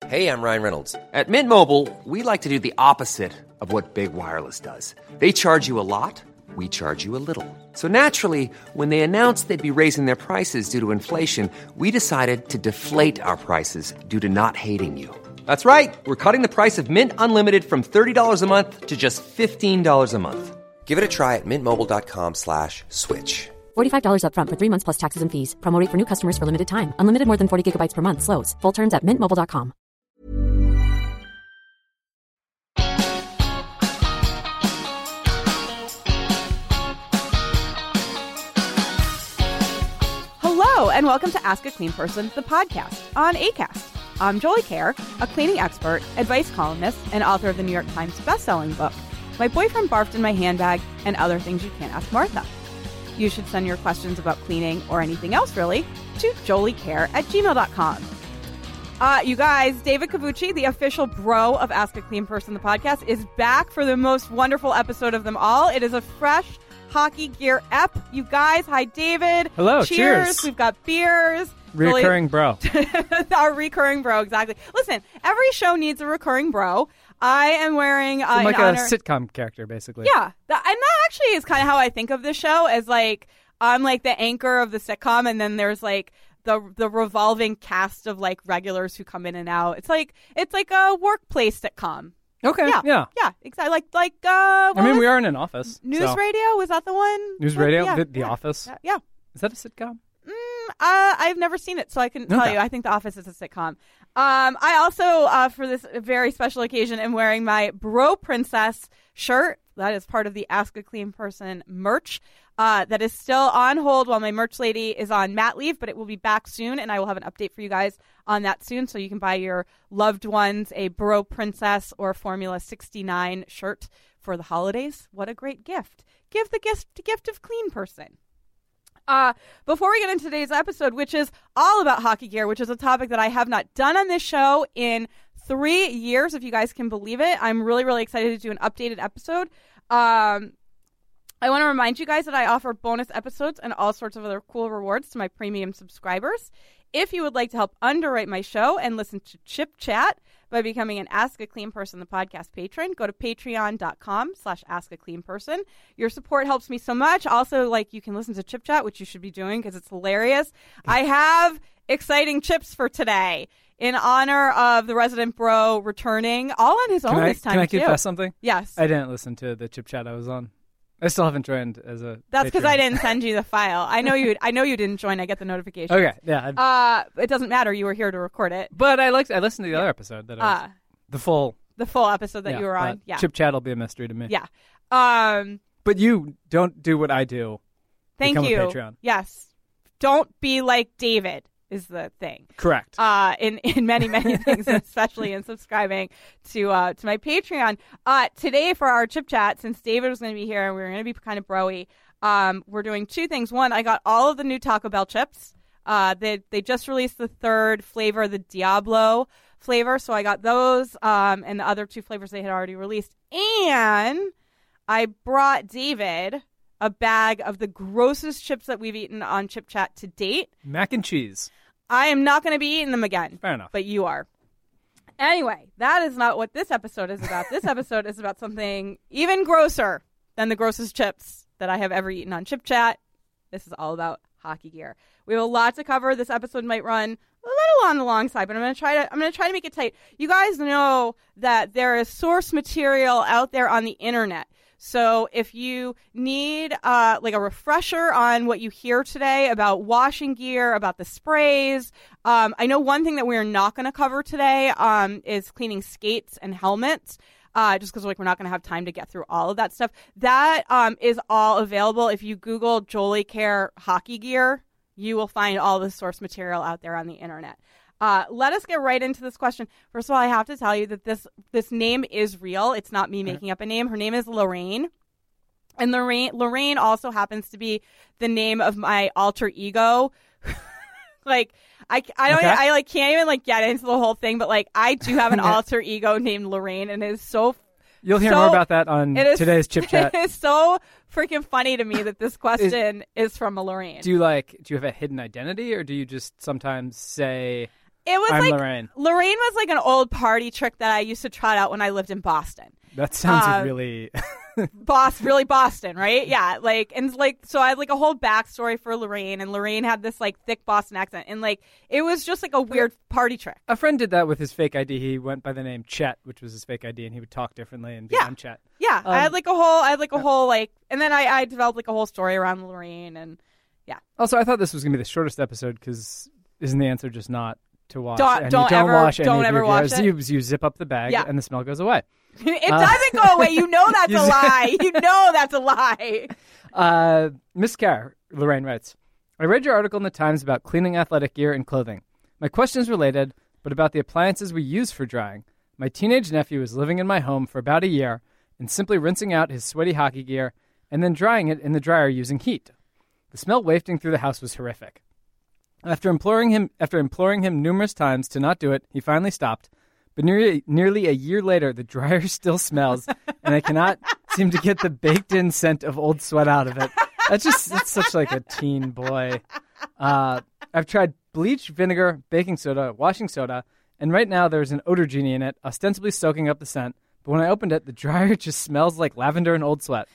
Hey, I'm Ryan Reynolds. At Mint Mobile, we like to do the opposite of what Big Wireless does. They charge you a lot, we charge you a little. So naturally, when they announced they'd be raising their prices due to inflation, we decided to deflate our prices due to not hating you. That's right. We're cutting the price of Mint Unlimited from $30 a month to just $15 a month. Give it a try at mintmobile.com/switch. $45 up front for 3 months plus taxes and fees. Promo rate for new customers for limited time. Unlimited more than 40 gigabytes per month. Slows full terms at mintmobile.com. Hello, and welcome to Ask a Clean Person, the podcast on Acast. I'm Jolie Kerr, a cleaning expert, advice columnist, and author of the New York Times bestselling book, My Boyfriend Barfed in My Handbag, and Other Things You Can't Ask Martha. You should send your questions about cleaning or anything else, really, to joliecare@gmail.com. You guys, David Cavucci, the official bro of Ask a Clean Person, the podcast, is back for the most wonderful episode of them all. It is a fresh hockey gear ep. You guys, hi, David. Hello, cheers. We've got beers. Recurring bro. Our recurring bro, exactly. Listen, every show needs a recurring bro. I am wearing I'm like in honor... a sitcom character, basically. Yeah, and that actually is kind of how I think of this show, as like I'm like the anchor of the sitcom, and then there's like the revolving cast of like regulars who come in and out. It's like a workplace sitcom. Okay. Yeah. Exactly. We are in an office. News Radio, was that the one? News Radio, Yeah, the Office. Yeah. Is that a sitcom? I've never seen it, so I couldn't tell you. I think The Office is a sitcom. I also, for this very special occasion, am wearing my Bro Princess shirt. That is part of the Ask a Clean Person merch. That is still on hold while my merch lady is on mat leave, but it will be back soon, and I will have an update for you guys on that soon, so you can buy your loved ones a Bro Princess or Formula 69 shirt for the holidays. What a great gift. Give the gift of clean person. Before we get into today's episode, which is all about hockey gear, which is a topic that I have not done on this show in 3 years, if you guys can believe it. I'm really, really excited to do an updated episode. I want to remind you guys that I offer bonus episodes and all sorts of other cool rewards to my premium subscribers. If you would like to help underwrite my show and listen to Chip Chat by becoming an Ask a Clean Person, the podcast patron, go to patreon.com/askacleanperson. Your support helps me so much. Also, you can listen to Chip Chat, which you should be doing because it's hilarious. I have exciting chips for today in honor of the resident bro returning, all on his own this time. Can I confess something? Yes. I didn't listen to the Chip Chat I was on. I still haven't joined as a That's because I didn't send you the file. I know you didn't join. I get the notification. Okay, yeah. It doesn't matter. You were here to record it. But I listened to the other episode that I was, the full episode that you were on. Yeah. Chip Chat will be a mystery to me. Yeah. But you don't do what I do. Thank you. Become a Patreon. Yes. Don't be like David is the thing. Correct. In many, many things, especially in subscribing to my Patreon. Today for our Chip Chat, since David was going to be here and we were going to be kind of bro-y, we're doing two things. One, I got all of the new Taco Bell chips. They just released the third flavor, the Diablo flavor, so I got those and the other two flavors they had already released. And I brought David a bag of the grossest chips that we've eaten on Chip Chat to date. Mac and cheese. I am not going to be eating them again. Fair enough. But you are. Anyway, that is not what this episode is about. This episode is about something even grosser than the grossest chips that I have ever eaten on Chip Chat. This is all about hockey gear. We have a lot to cover. This episode might run a little on the long side, but I'm going to try to make it tight. You guys know that there is source material out there on the internet. So if you need a refresher on what you hear today about washing gear, about the sprays, I know one thing that we're not going to cover today is cleaning skates and helmets, just because we're not going to have time to get through all of that stuff. That is all available. If you Google Jolie Kerr hockey gear, you will find all the source material out there on the internet. Let us get right into this question. First of all, I have to tell you that this name is real. It's not me making up a name. Her name is Lorraine. And Lorraine also happens to be the name of my alter ego. I can't even get into the whole thing, but I do have an alter ego named Lorraine, and it is so. You'll hear more about that on today's Chip Chat. It is so freaking funny to me that this question is from a Lorraine. Do you have a hidden identity, or do you just sometimes say It was I'm like Lorraine. Lorraine was like an old party trick that I used to trot out when I lived in Boston. That sounds really... Really Boston, right? Yeah, so I had like a whole backstory for Lorraine, and Lorraine had this like thick Boston accent, and like it was just like a weird party trick. A friend did that with his fake ID. He went by the name Chet, which was his fake ID, and he would talk differently and be I'm Chet. Yeah, I had like a whole and then I developed like a whole story around Lorraine, and yeah. Also, I thought this was going to be the shortest episode because isn't the answer just not to wash? Don't ever wash it. You zip up the bag and the smell goes away. It doesn't go away. You know that's a lie. You know that's a lie. Miss Carr, Lorraine writes, I read your article in the Times about cleaning athletic gear and clothing. My question is related, but about the appliances we use for drying. My teenage nephew was living in my home for about a year and simply rinsing out his sweaty hockey gear and then drying it in the dryer using heat. The smell wafting through the house was horrific. After imploring him numerous times to not do it, he finally stopped. But nearly a year later, the dryer still smells, and I cannot seem to get the baked-in scent of old sweat out of it. That's such like a teen boy. I've tried bleach, vinegar, baking soda, washing soda, and right now there's an odor genie in it, ostensibly soaking up the scent. But when I opened it, the dryer just smells like lavender and old sweat.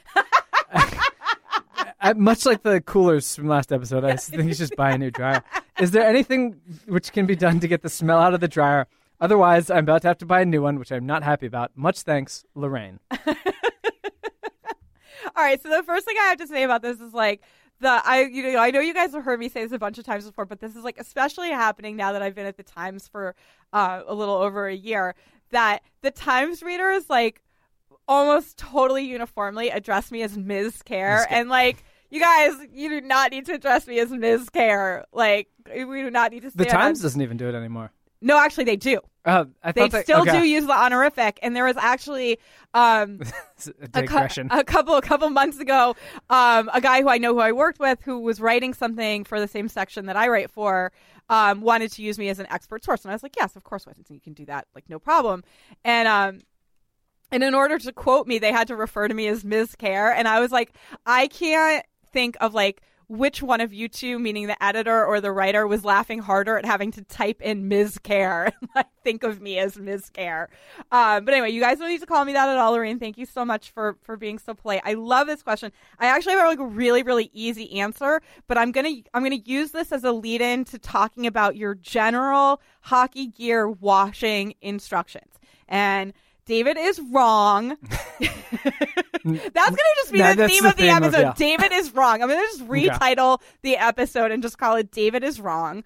Much like the coolers from last episode, I think you should just buy a new dryer. Is there anything which can be done to get the smell out of the dryer? Otherwise, I'm about to have to buy a new one, which I'm not happy about. Much thanks, Lorraine. All right, so the first thing I have to say about this is like I know you guys have heard me say this a bunch of times before, but this is like especially happening now that I've been at the Times for a little over a year, that the Times readers like almost totally uniformly address me as Ms. Care, and like you guys, you do not need to address me as Ms. Care. Like we do not need to. The Times doesn't even do it anymore. No, actually, they do. They still do use the honorific, and there was actually a couple months ago, a guy who I worked with, who was writing something for the same section that I write for, wanted to use me as an expert source, and I was like, yes, of course, Whittington, you can do that, like no problem. And in order to quote me, they had to refer to me as Ms. Care, and I was like, I can't think of like which one of you two, meaning the editor or the writer, was laughing harder at having to type in Ms. Care and like, think of me as Ms. Care. But anyway, you guys don't need to call me that at all, Lorraine. Thank you so much for being so polite. I love this question. I actually have like a really, really easy answer, but I'm gonna use this as a lead-in to talking about your general hockey gear washing instructions. And David is wrong. That's going to just be the theme of the episode. David is wrong. I'm going to just retitle the episode and just call it David is wrong.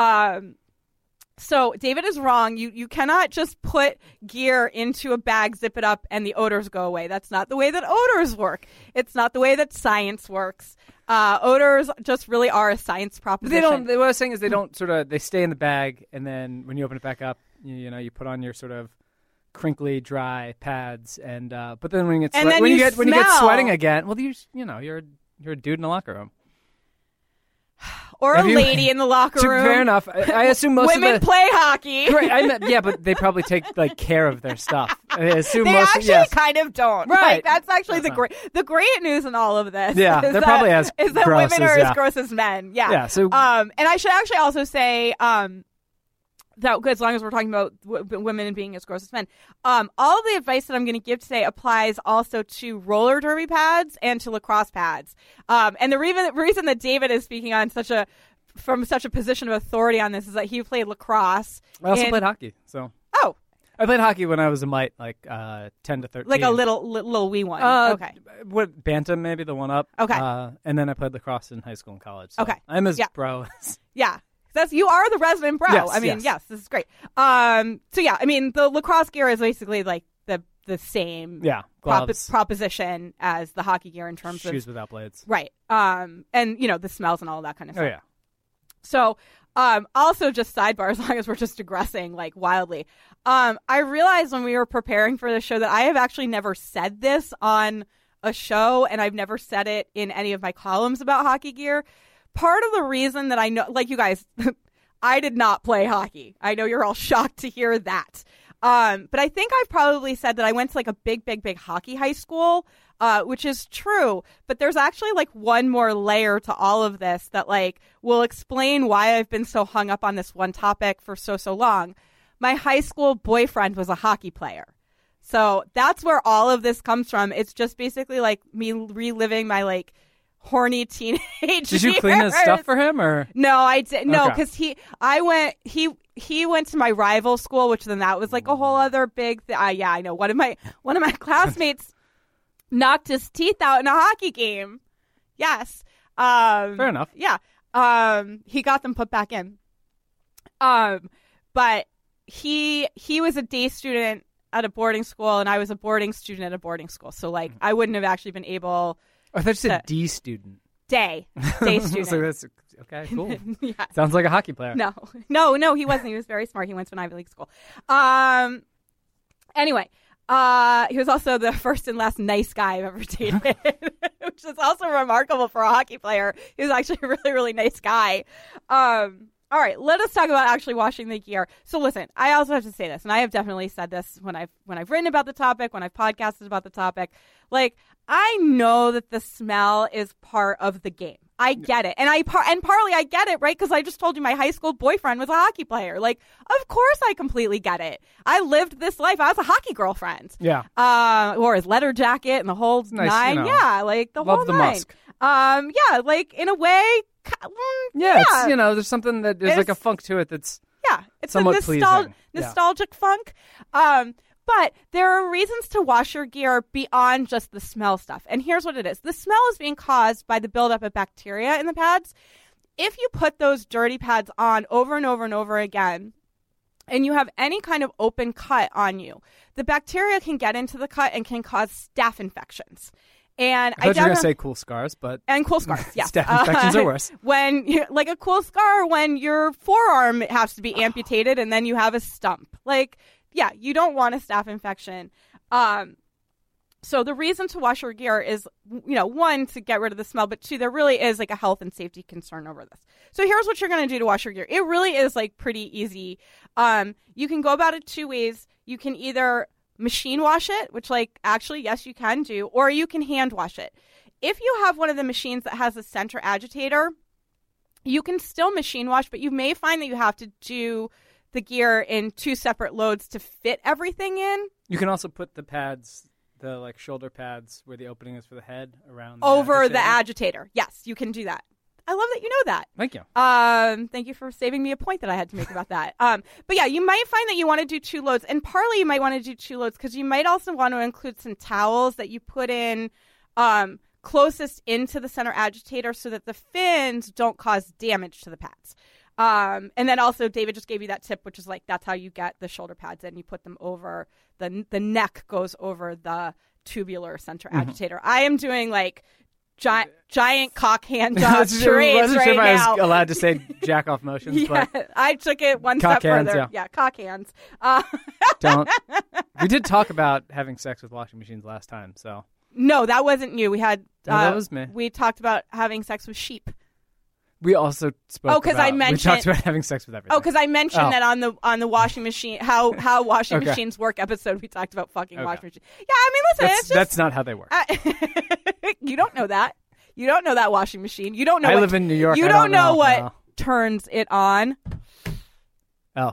So David is wrong. You cannot just put gear into a bag, zip it up, and the odors go away. That's not the way that odors work. It's not the way that science works. Odors just really are a science proposition. What I was saying is they stay in the bag, and then when you open it back up, you put on your sort of crinkly, dry pads, and but then when you get sweating again, well, you're a dude in the locker room, or a lady in the locker room. Fair enough. I assume most women of play hockey. Right, but they probably take like care of their stuff. I assume they actually kind of don't. Right, like, that's actually the great news in all of this. Yeah, they're probably as is that gross women are as gross as men. Yeah. Yeah. So and I should actually also say that as long as we're talking about women being as gross as men, all of the advice that I'm going to give today applies also to roller derby pads and to lacrosse pads. And the reason that David is speaking on from such a position of authority on this is that he played lacrosse. I also played hockey. So I played hockey when I was a mite, like 10 to 13. Like a little wee one. Okay. What, bantam, maybe the one up. Okay. And then I played lacrosse in high school and college. So okay. I'm as pro as. Yeah. You are the resident bro. Yes, I mean, yes, this is great. So yeah, I mean, the lacrosse gear is basically like the same proposition as the hockey gear in terms of shoes without blades. Right. And the smells and all of that kind of stuff. Oh yeah. So also just sidebar, as long as we're just digressing like wildly. I realized when we were preparing for the show that I have actually never said this on a show, and I've never said it in any of my columns about hockey gear. Part of the reason that I know, like you guys, I did not play hockey. I know you're all shocked to hear that. But I think I've probably said that I went to like a big hockey high school, which is true. But there's actually like one more layer to all of this that like will explain why I've been so hung up on this one topic for so long. My high school boyfriend was a hockey player. So that's where all of this comes from. It's just basically like me reliving my like horny teenage Did you clean his stuff for him or? No, I did no, Okay. because he went to my rival school, which then that was like a whole other big thing. Yeah, I know. One of my classmates knocked his teeth out in a hockey game. Yes. Fair enough. Yeah. He got them put back in. But he was a day student at a boarding school, and I was a boarding student at a boarding school. So like I wouldn't have actually been able. I thought you said D student. Day student. So that's, okay, cool. Yeah. Sounds like a hockey player. No, he wasn't. He was very smart. He went to an Ivy League school. Anyway, he was also the first and last nice guy I've ever dated, which is also remarkable for a hockey player. He was actually a really, really nice guy. All right, let us talk about actually washing the gear. So listen, I also have to say this, and I have definitely said this when I've written about the topic, when I've podcasted about the topic. Like, I know that the smell is part of the game. I get it. And partly I get it, right? Because I just told you my high school boyfriend was a hockey player. Like, of course I completely get it. I lived this life. I was a hockky girlfriend. Yeah. Wore his leather jacket and the whole nice, nine. you know. Yeah, like the Love whole the nine. musk. Yeah, like in a way. Yeah, it's, you know, there's something that there's like a funk to it that's yeah, it's somewhat a pleasing. nostalgic funk. But there are reasons to wash your gear beyond just the smell stuff. And here's what it is. The smell is being caused by the buildup of bacteria in the pads. If you put those dirty pads on over and over and over again, and you have any kind of open cut on you, the bacteria can get into the cut and can cause staph infections. And I thought you were going to say cool scars, but... And cool scars, yeah. Staph infections are worse. Like a cool scar when your forearm has to be amputated and then you have a stump. Like, yeah, you don't want a staph infection. So the reason to wash your gear is, you know, one, to get rid of the smell, but two, there really is like a health and safety concern over this. So here's what you're going to do to wash your gear. It really is like pretty easy. You can go about it two ways. You can either machine wash it, which like actually, yes, you can do, or you can hand wash it. If you have one of the machines that has a center agitator, you can still machine wash, but you may find that you have to do the gear in two separate loads to fit everything in. You can also put the pads, the like shoulder pads where the opening is for the head around over the agitator. Yes, you can do that. I love that you know that. Thank you. Thank you for saving me a point that I had to make about that. But yeah, you might find that you want to do two loads, and partly you might want to do two loads because you might also want to include some towels that you put in closest into the center agitator so that the fins don't cause damage to the pads. And then also David just gave you that tip, which is like that's how you get the shoulder pads in. You put them over the neck goes over the tubular center agitator. I am doing like giant cock hand job charades right sure if now. I was allowed to say jack off motions. Yeah, but I took it one cock step hands, further. yeah. Cock hands. Don't. We did talk about having sex with washing machines last time, so. No, that wasn't you. We had. No, that was me. We talked about having sex with sheep. We also spoke. Oh, because I mentioned. We talked about having sex with everything. Oh, because I mentioned that on the washing machine, how washing machines work episode, we talked about fucking washing machines. Yeah, I mean, listen, it's just, that's not how they work. You don't know that. You don't know that washing machine. You don't know. I live in New York. You don't know what turns it on. Oh.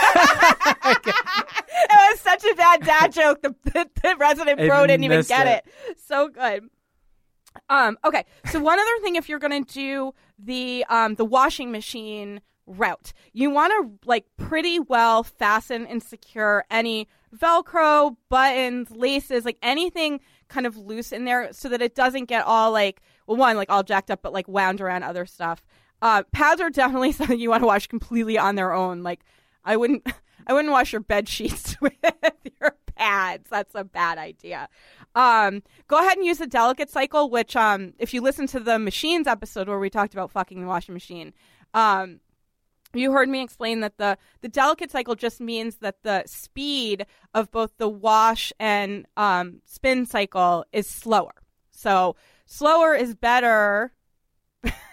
It was such a bad dad joke. The resident pro didn't even get it. So good. Okay. So one other thing, if you're going to do the washing machine route, you want to like pretty well fasten and secure any Velcro, buttons, laces, like anything kind of loose in there so that it doesn't get all like, well, one, like all jacked up, but like wound around other stuff. Pads are definitely something you want to wash completely on their own. Like I wouldn't wash your bed sheets with your pads. That's a bad idea. Go ahead and use the delicate cycle, which if you listen to the machines episode where we talked about fucking the washing machine, you heard me explain that the delicate cycle just means that the speed of both the wash and spin cycle is slower. So slower is better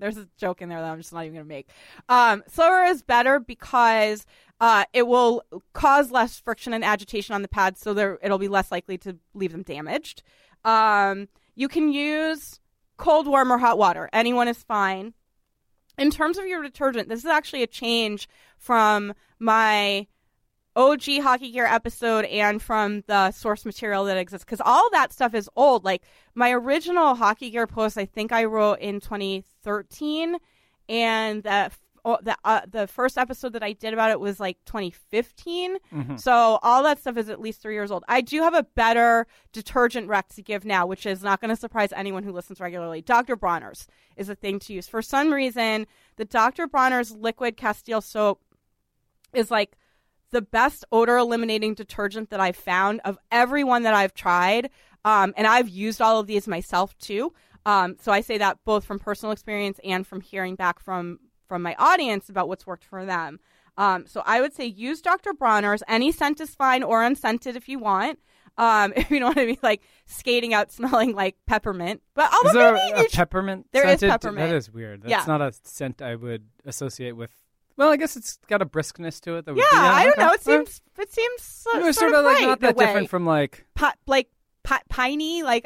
There's a joke in there that I'm just not even going to make. Slower is better because it will cause less friction and agitation on the pads, so it'll be less likely to leave them damaged. You can use cold, warm, or hot water. Anyone is fine. In terms of your detergent, this is actually a change from my OG Hockey Gear episode and from the source material that exists, because all that stuff is old. Like my original Hockey Gear post, I think I wrote in 2013, and the first episode that I did about it was like 2015. Mm-hmm. So all that stuff is at least 3 years old. I do have a better detergent rec to give now, which is not going to surprise anyone who listens regularly. Dr. Bronner's is a thing to use. For some reason, the Dr. Bronner's liquid Castile soap is like the best odor eliminating detergent that I've found of every one that I've tried. And I've used all of these myself too. So I say that both from personal experience and from hearing back from my audience about what's worked for them. So I would say use Dr. Bronner's. Any scent is fine, or unscented if you want. If you don't want to be like skating out smelling like peppermint. But is there a peppermint? There scented? is peppermint. That is weird. That's not a scent I would associate with. Well, I guess it's got a briskness to it. That would I don't know. It seems sort of like right, not that different from like piney, like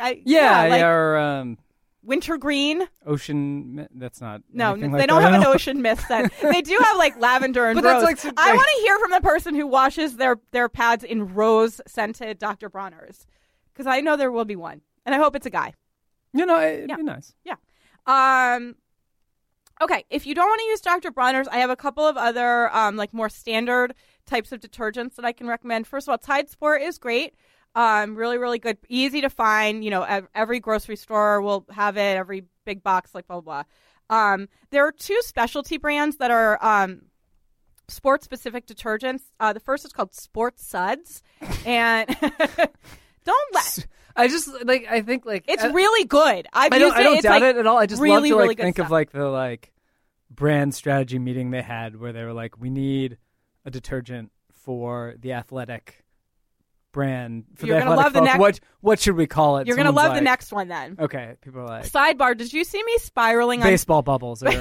or wintergreen. Ocean. That's not. No, they don't have an ocean mist scent. They do have like lavender and rose. I want to hear from the person who washes their pads in rose scented Dr. Bronner's, because I know there will be one, and I hope it's a guy. It'd be nice. Yeah. Okay, if you don't want to use Dr. Bronner's, I have a couple of other like more standard types of detergents that I can recommend. First of all, Tide Sport is great. Really, really good. Easy to find. Every grocery store will have it. Every big box, like blah, blah, blah. There are two specialty brands that are sport-specific detergents. The first is called Sport Suds. And I think it's really good. I don't doubt it at all. I just really, love to really think stuff. of like the brand strategy meeting they had where they were like, we need a detergent for the athletic brand. You're going to love the next. What should we call it? You're going to love the next one then. Okay. People are like. Sidebar, did you see me spiraling on baseball bubbles? Or,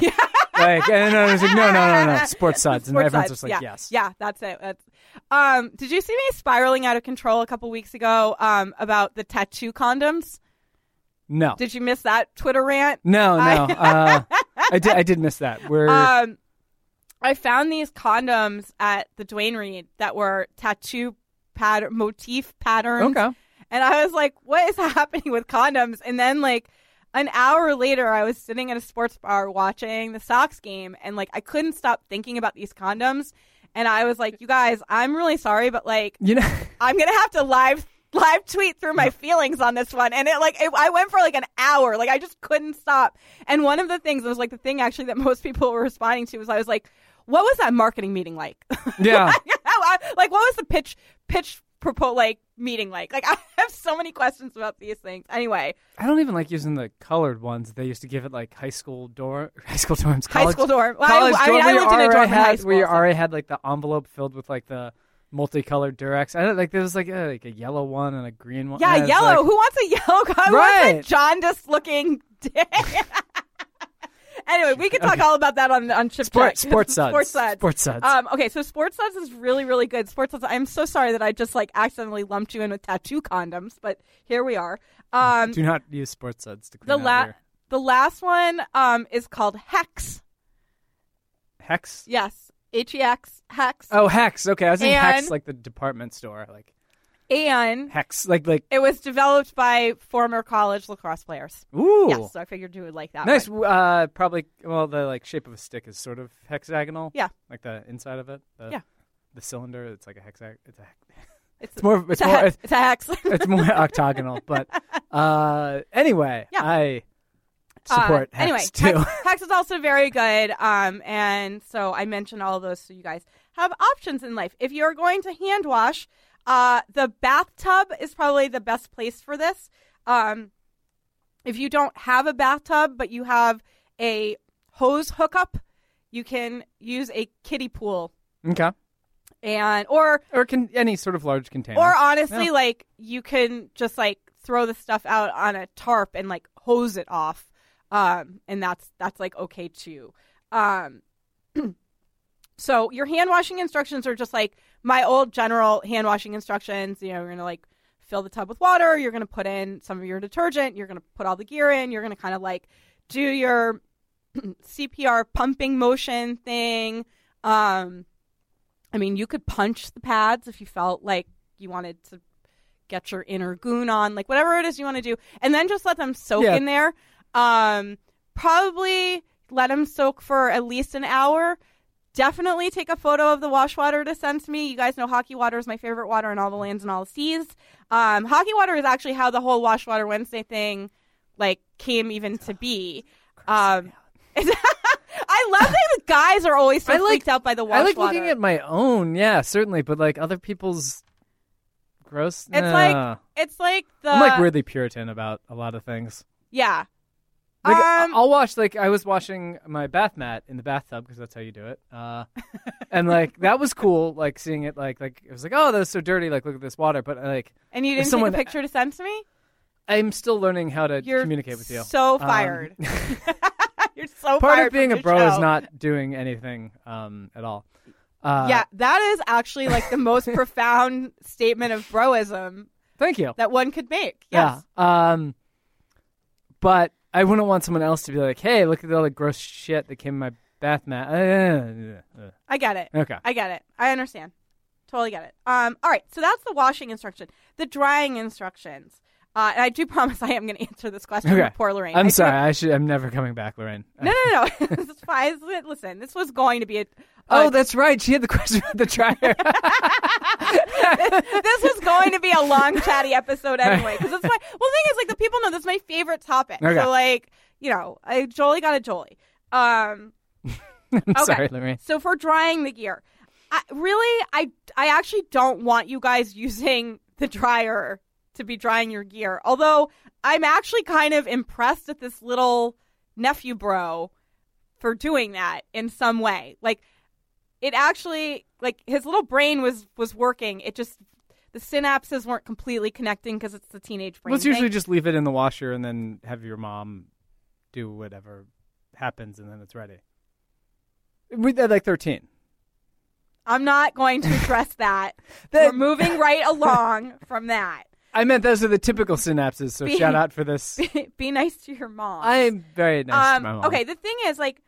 no. Sports Suds. And everyone's just like, yes. Yeah, that's it. Did you see me spiraling out of control a couple weeks ago about the tattoo condoms? No. Did you miss that Twitter rant? No. I did miss that. I found these condoms at the Duane Reade that were tattoo motif patterns. Okay. And I was like, what is happening with condoms? And then like an hour later, I was sitting at a sports bar watching the Sox game, and like I couldn't stop thinking about these condoms. And I was like, you guys, I'm really sorry, but like, I'm going to have to live tweet through my feelings on this one. And I went for like an hour. Like I just couldn't stop. And one of the things, it was like the thing actually that most people were responding to was I was like, what was that marketing meeting like? Yeah. Like what was the pitch meeting like? Like I have so many questions about these things. Anyway. I don't even like using the colored ones. They used to give it like high school dorms. High school dorm. Well, I lived in a dorm in high school. Where you already had like the envelope filled with like the multicolored Durex. There was like a yellow one and a green one. Yeah, yellow. Who wants a yellow? Who wants a jaundiced looking dick? Anyway, we can talk all about that on Chip Check. Sports Suds. Okay, so Sports Suds is really, really good. Sports Suds. I'm so sorry that I just like accidentally lumped you in with tattoo condoms, but here we are. Do not use Sports Suds to clean out your... The last one is called Hex. Hex? Yes, Hex. Hex. Oh, Hex. Okay, I was thinking Hex like the department store, like. And Hex, like it was developed by former college lacrosse players. Ooh, yes, so I figured you would like that. Nice. One. Probably. Well, the like shape of a stick is sort of hexagonal. Yeah, like the inside of it. The cylinder. It's like a hexagon. It's a hex. It's more octagonal, but anyway, yeah. I support Hex too. Hex is also very good. And so I mentioned all of those so you guys have options in life. If you're going to hand wash. The bathtub is probably the best place for this. If you don't have a bathtub, but you have a hose hookup, you can use a kiddie pool. Okay. Or any sort of large container. Or honestly, like you can just like throw the stuff out on a tarp and like hose it off. And that's like okay too. So your hand washing instructions are just like my old general hand washing instructions. You know, you're going to like fill the tub with water. You're going to put in some of your detergent. You're going to put all the gear in. You're going to kind of like do your CPR pumping motion thing. I mean, you could punch the pads if you felt like you wanted to get your inner goon on, like whatever it is you want to do. And then just let them soak in there. Probably let them soak for at least an hour. Definitely take a photo of the wash water to send to me. You guys know hockey water is my favorite water in all the lands and all the seas. Hockey water is actually how the whole Wash Water Wednesday thing like came even to be. I love that the guys are always so freaked out by the wash water. I like looking at my own, yeah, certainly, but like other people's gross. It's like the I'm like weirdly Puritan about a lot of things. Yeah. Like, I'll wash, like, I was washing my bath mat in the bathtub because that's how you do it. And, like, that was cool, like, seeing it, like, it was like, oh, that was so dirty, like, look at this water. But, like... And you didn't take a picture to send to me? I'm still learning how to communicate with you. So fired. You're so part fired. Part of being a bro is not doing anything at all. Yeah, that is actually, like, the most profound statement of broism. Thank you. That one could make. Yes. Yeah. But... I wouldn't want someone else to be like, hey, look at all the gross shit that came in my bath mat. I get it. Okay. I get it. I understand. Totally get it. All right. So that's the washing instruction. The drying instructions. And I do promise I am going to answer this question with poor Lorraine. I'm sorry. I'm never coming back, Lorraine. No. It's fine. Listen, this was going to be a... Oh, that's right. She had the question about the dryer. This was going to be a long, chatty episode anyway. Because it's the thing is, like, the people know this is my favorite topic. Okay. So, like, you know, Jolie got a Jolie. I'm sorry, Lorraine. So for drying the gear, I actually don't want you guys using the dryer to be drying your gear. Although I'm actually kind of impressed at this little nephew bro for doing that in some way. Like, it actually, like, his little brain was working. It just, the synapses weren't completely connecting because it's the teenage brain. Let's usually just leave it in the washer and then have your mom do whatever happens and then it's ready. We're like 13. I'm not going to address that. We're moving right along from that. I meant those are the typical synapses, so shout out for this. Be nice to your mom. I'm very nice to my mom. Okay, the thing is, like,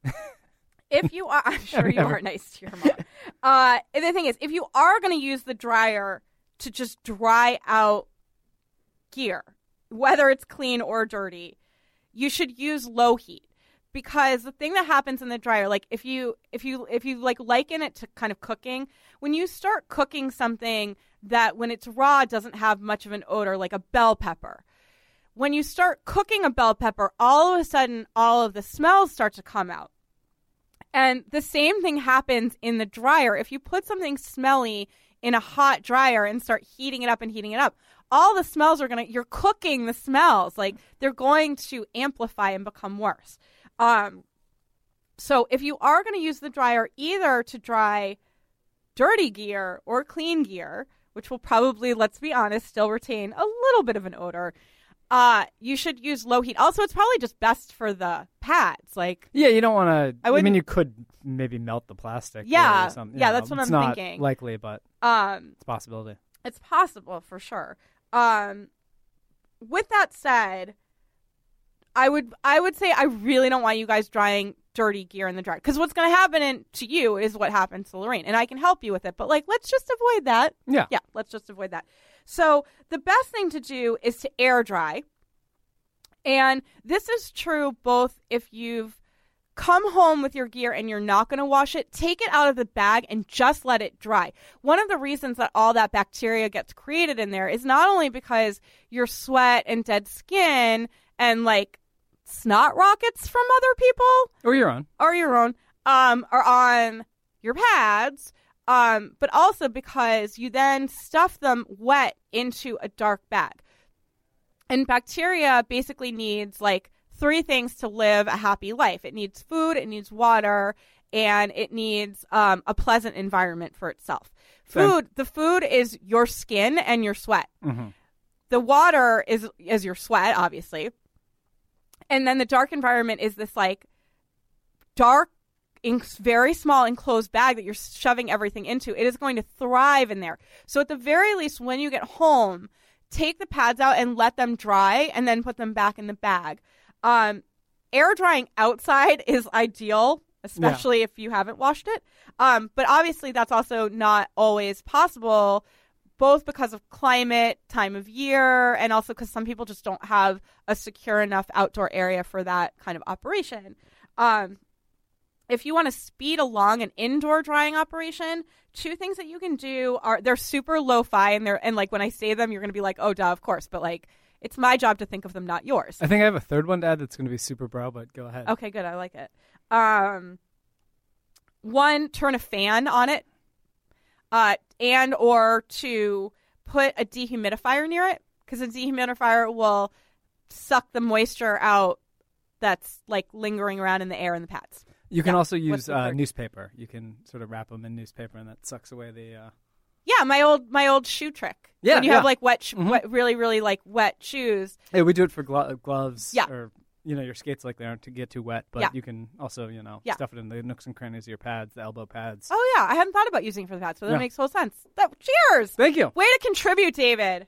if you are, I'm sure you are nice to your mom. The thing is, if you are going to use the dryer to just dry out gear, whether it's clean or dirty, you should use low heat. Because the thing that happens in the dryer, like if you like liken it to kind of cooking, when you start cooking something that when it's raw doesn't have much of an odor, like a bell pepper. When you start cooking a bell pepper, all of a sudden all of the smells start to come out. And the same thing happens in the dryer. If you put something smelly in a hot dryer and start heating it up, all the smells you're cooking the smells. Like, they're going to amplify and become worse. So if you are going to use the dryer either to dry dirty gear or clean gear, which will probably, let's be honest, still retain a little bit of an odor, you should use low heat. Also, it's probably just best for the pads. Like, yeah, you don't want to. I mean, you could maybe melt the plastic. Yeah, or something. Yeah, that's what I'm thinking. It's not likely, but it's a possibility. It's possible for sure. With that said, I would say I really don't want you guys drying dirty gear in the dryer, because what's going to happen to you is what happened to Lorraine, and I can help you with it. But like, let's just avoid that. Yeah, let's just avoid that. So the best thing to do is to air dry, and this is true both if you've come home with your gear and you're not going to wash it, take it out of the bag and just let it dry. One of the reasons that all that bacteria gets created in there is not only because your sweat and dead skin and like snot rockets from other people or your own are on your pads, but also because you then stuff them wet into a dark bag. And bacteria basically needs like 3 things to live a happy life. It needs food, it needs water, and it needs a pleasant environment for itself. The food is your skin and your sweat. Mm-hmm. The water is your sweat, obviously. And then the dark environment is this like dark, very small enclosed bag that you're shoving everything into. It is going to thrive in there. So at the very least, when you get home, take the pads out and let them dry and then put them back in the bag. Air drying outside is ideal, especially if you haven't washed it. But obviously that's also not always possible, both because of climate, time of year, and also because some people just don't have a secure enough outdoor area for that kind of operation. If you want to speed along an indoor drying operation, two things that you can do are they're super lo-fi, and like when I say them, you're going to be like, oh, duh, of course. But like, it's my job to think of them, not yours. I think I have a third one to add that's going to be super bro, but go ahead. Okay, good. I like it. One, turn a fan on it. And or to put a dehumidifier near it, because a dehumidifier will suck the moisture out that's like lingering around in the air in the pads. You can also use newspaper. You can sort of wrap them in newspaper, and that sucks away the. Yeah, my old shoe trick. Yeah, when you have like wet, really, really like wet shoes. Hey, we do it for gloves. Yeah. Or your skates like they aren't to get too wet, but you can also stuff it in the nooks and crannies of your pads, the elbow pads. Oh yeah, I hadn't thought about using it for the pads, so that makes total sense. Cheers! Thank you. Way to contribute, David.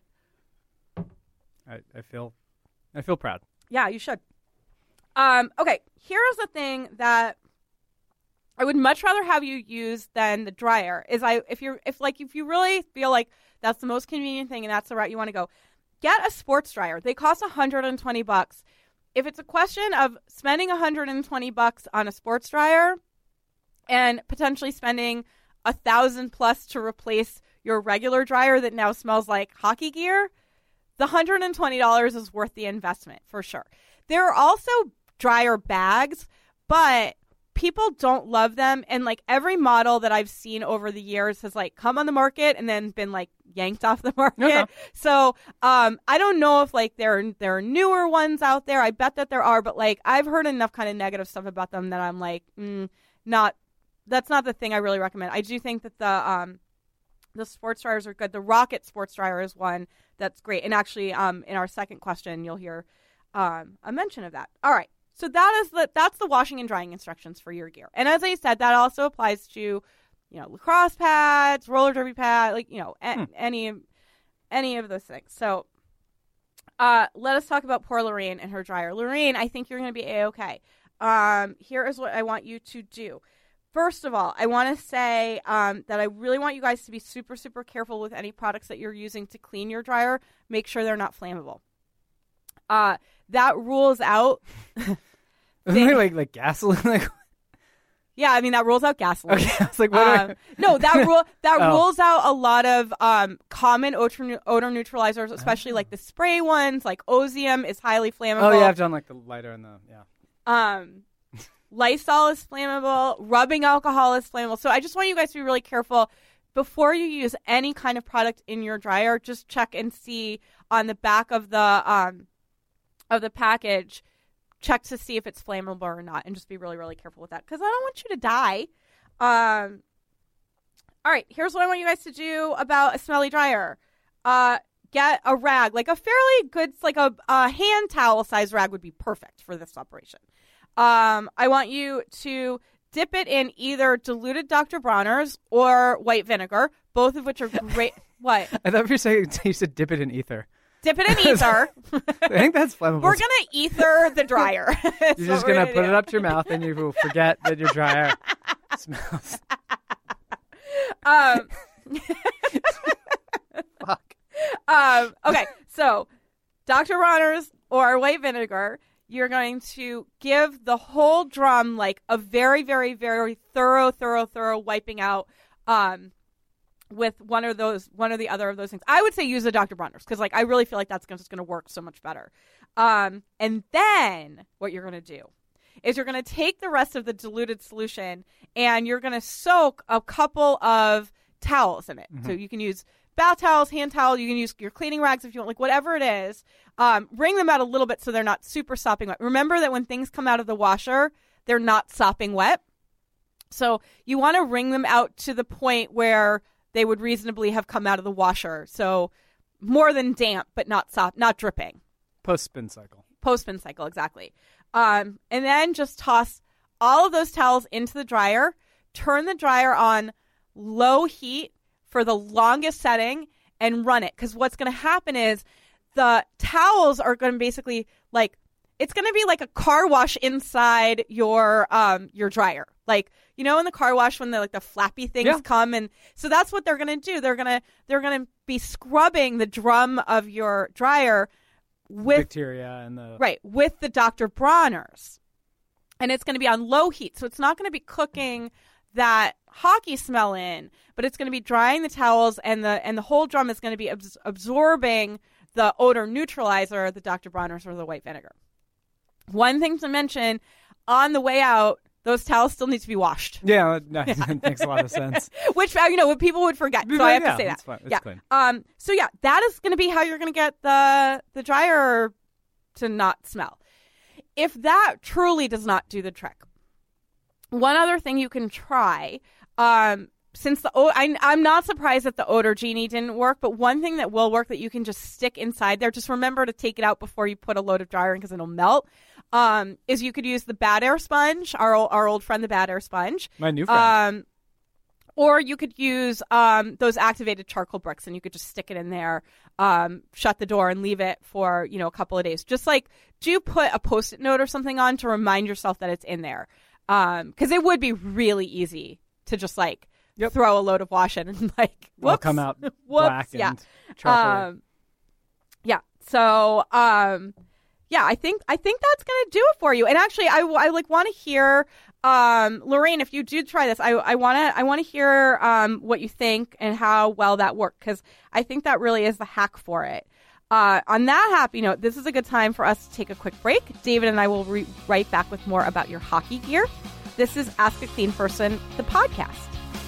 I feel proud. Yeah, you should. Okay, here's the thing that I would much rather have you use than the dryer. If you really feel like that's the most convenient thing and that's the route you want to go, get a sports dryer. They cost $120. If it's a question of spending $120 on a sports dryer and potentially spending $1,000+ to replace your regular dryer that now smells like hockey gear, the $120 is worth the investment for sure. There are also dryer bags, but people don't love them. And like every model that I've seen over the years has like come on the market and then been like yanked off the market. Uh-huh. So I don't know if like there are newer ones out there. I bet that there are, but like I've heard enough kind of negative stuff about them that I'm like, that's not the thing I really recommend. I do think that the sports dryers are good. The Rocket sports dryer is one that's great. And actually in our second question, you'll hear a mention of that. All right. So that's the washing and drying instructions for your gear. And as I said, that also applies to, lacrosse pads, roller derby pad, any of those things. So let us talk about poor Lorraine and her dryer. Lorraine, I think you're going to be A-okay. Here is what I want you to do. First of all, I want to say that I really want you guys to be super, super careful with any products that you're using to clean your dryer. Make sure they're not flammable. That rules out... like gasoline? Yeah, I mean, that rules out gasoline. Okay, I was like, what? No, that rules out a lot of common odor neutralizers, especially like the spray ones. Like Ozium is highly flammable. Oh, yeah, I've done like the lighter and Lysol is flammable. Rubbing alcohol is flammable. So I just want you guys to be really careful. Before you use any kind of product in your dryer, just check and see on the back of the package, check to see if it's flammable or not, and just be really, really careful with that because I don't want you to die. All right, here's what I want you guys to do about a smelly dryer. Get a rag, like a fairly good, like a hand towel size rag would be perfect for this operation. I want you to dip it in either diluted Dr. Bronner's or white vinegar, both of which are great. What? I thought you said dip it in ether. Dip it in ether. I think that's flammable. We're going to ether the dryer. You're just going to put it up to your mouth and you will forget that your dryer smells. Fuck. Okay, so Dr. Bronner's or white vinegar, you're going to give the whole drum like a very, very, very thorough wiping out with one or the other of those things. I would say use the Dr. Bronner's because like I really feel like that's just going to work so much better. And then what you're going to do is you're going to take the rest of the diluted solution and you're going to soak a couple of towels in it. Mm-hmm. So you can use bath towels, hand towel. You can use your cleaning rags if you want, like whatever it is. Wring them out a little bit so they're not super sopping wet. Remember that when things come out of the washer, they're not sopping wet. So you want to wring them out to the point where they would reasonably have come out of the washer. So more than damp, but not dripping. Post spin cycle. Post-spin cycle, exactly. And then just toss all of those towels into the dryer. Turn the dryer on low heat for the longest setting and run it. Because what's going to happen is the towels are going to basically it's going to be like a car wash inside your dryer. Like, you know, in the car wash when the flappy things come, and so that's what they're going to do. They're going to be scrubbing the drum of your dryer with bacteria and with the Dr. Bronner's. And it's going to be on low heat. So it's not going to be cooking that hockey smell in, but it's going to be drying the towels, and the whole drum is going to be absorbing the odor neutralizer, the Dr. Bronner's or the white vinegar. One thing to mention, on the way out, those towels still need to be washed. Yeah, that makes a lot of sense. Which, what people would forget. So I have to say that. Fine. It's clean. So that is going to be how you're going to get the dryer to not smell. If that truly does not do the trick, one other thing you can try, since I'm not surprised that the odor genie didn't work, but one thing that will work that you can just stick inside there, just remember to take it out before you put a load of dryer in because it'll melt, is you could use the Bad Air sponge, our old friend, the Bad Air sponge. My new friend. Or you could use those activated charcoal bricks, and you could just stick it in there, shut the door, and leave it for a couple of days. Just do put a Post-it note or something on to remind yourself that it's in there, because it would be really easy to just throw a load of wash in and whoops, come out black and charcoal. So I think that's gonna do it for you. And actually, I want to hear. Lorraine, if you do try this, I want to hear what you think and how well that worked, because I think that really is the hack for it. On that happy note, this is a good time for us to take a quick break. David and I will be right back with more about your hockey gear. This is Ask a Clean Person, the podcast.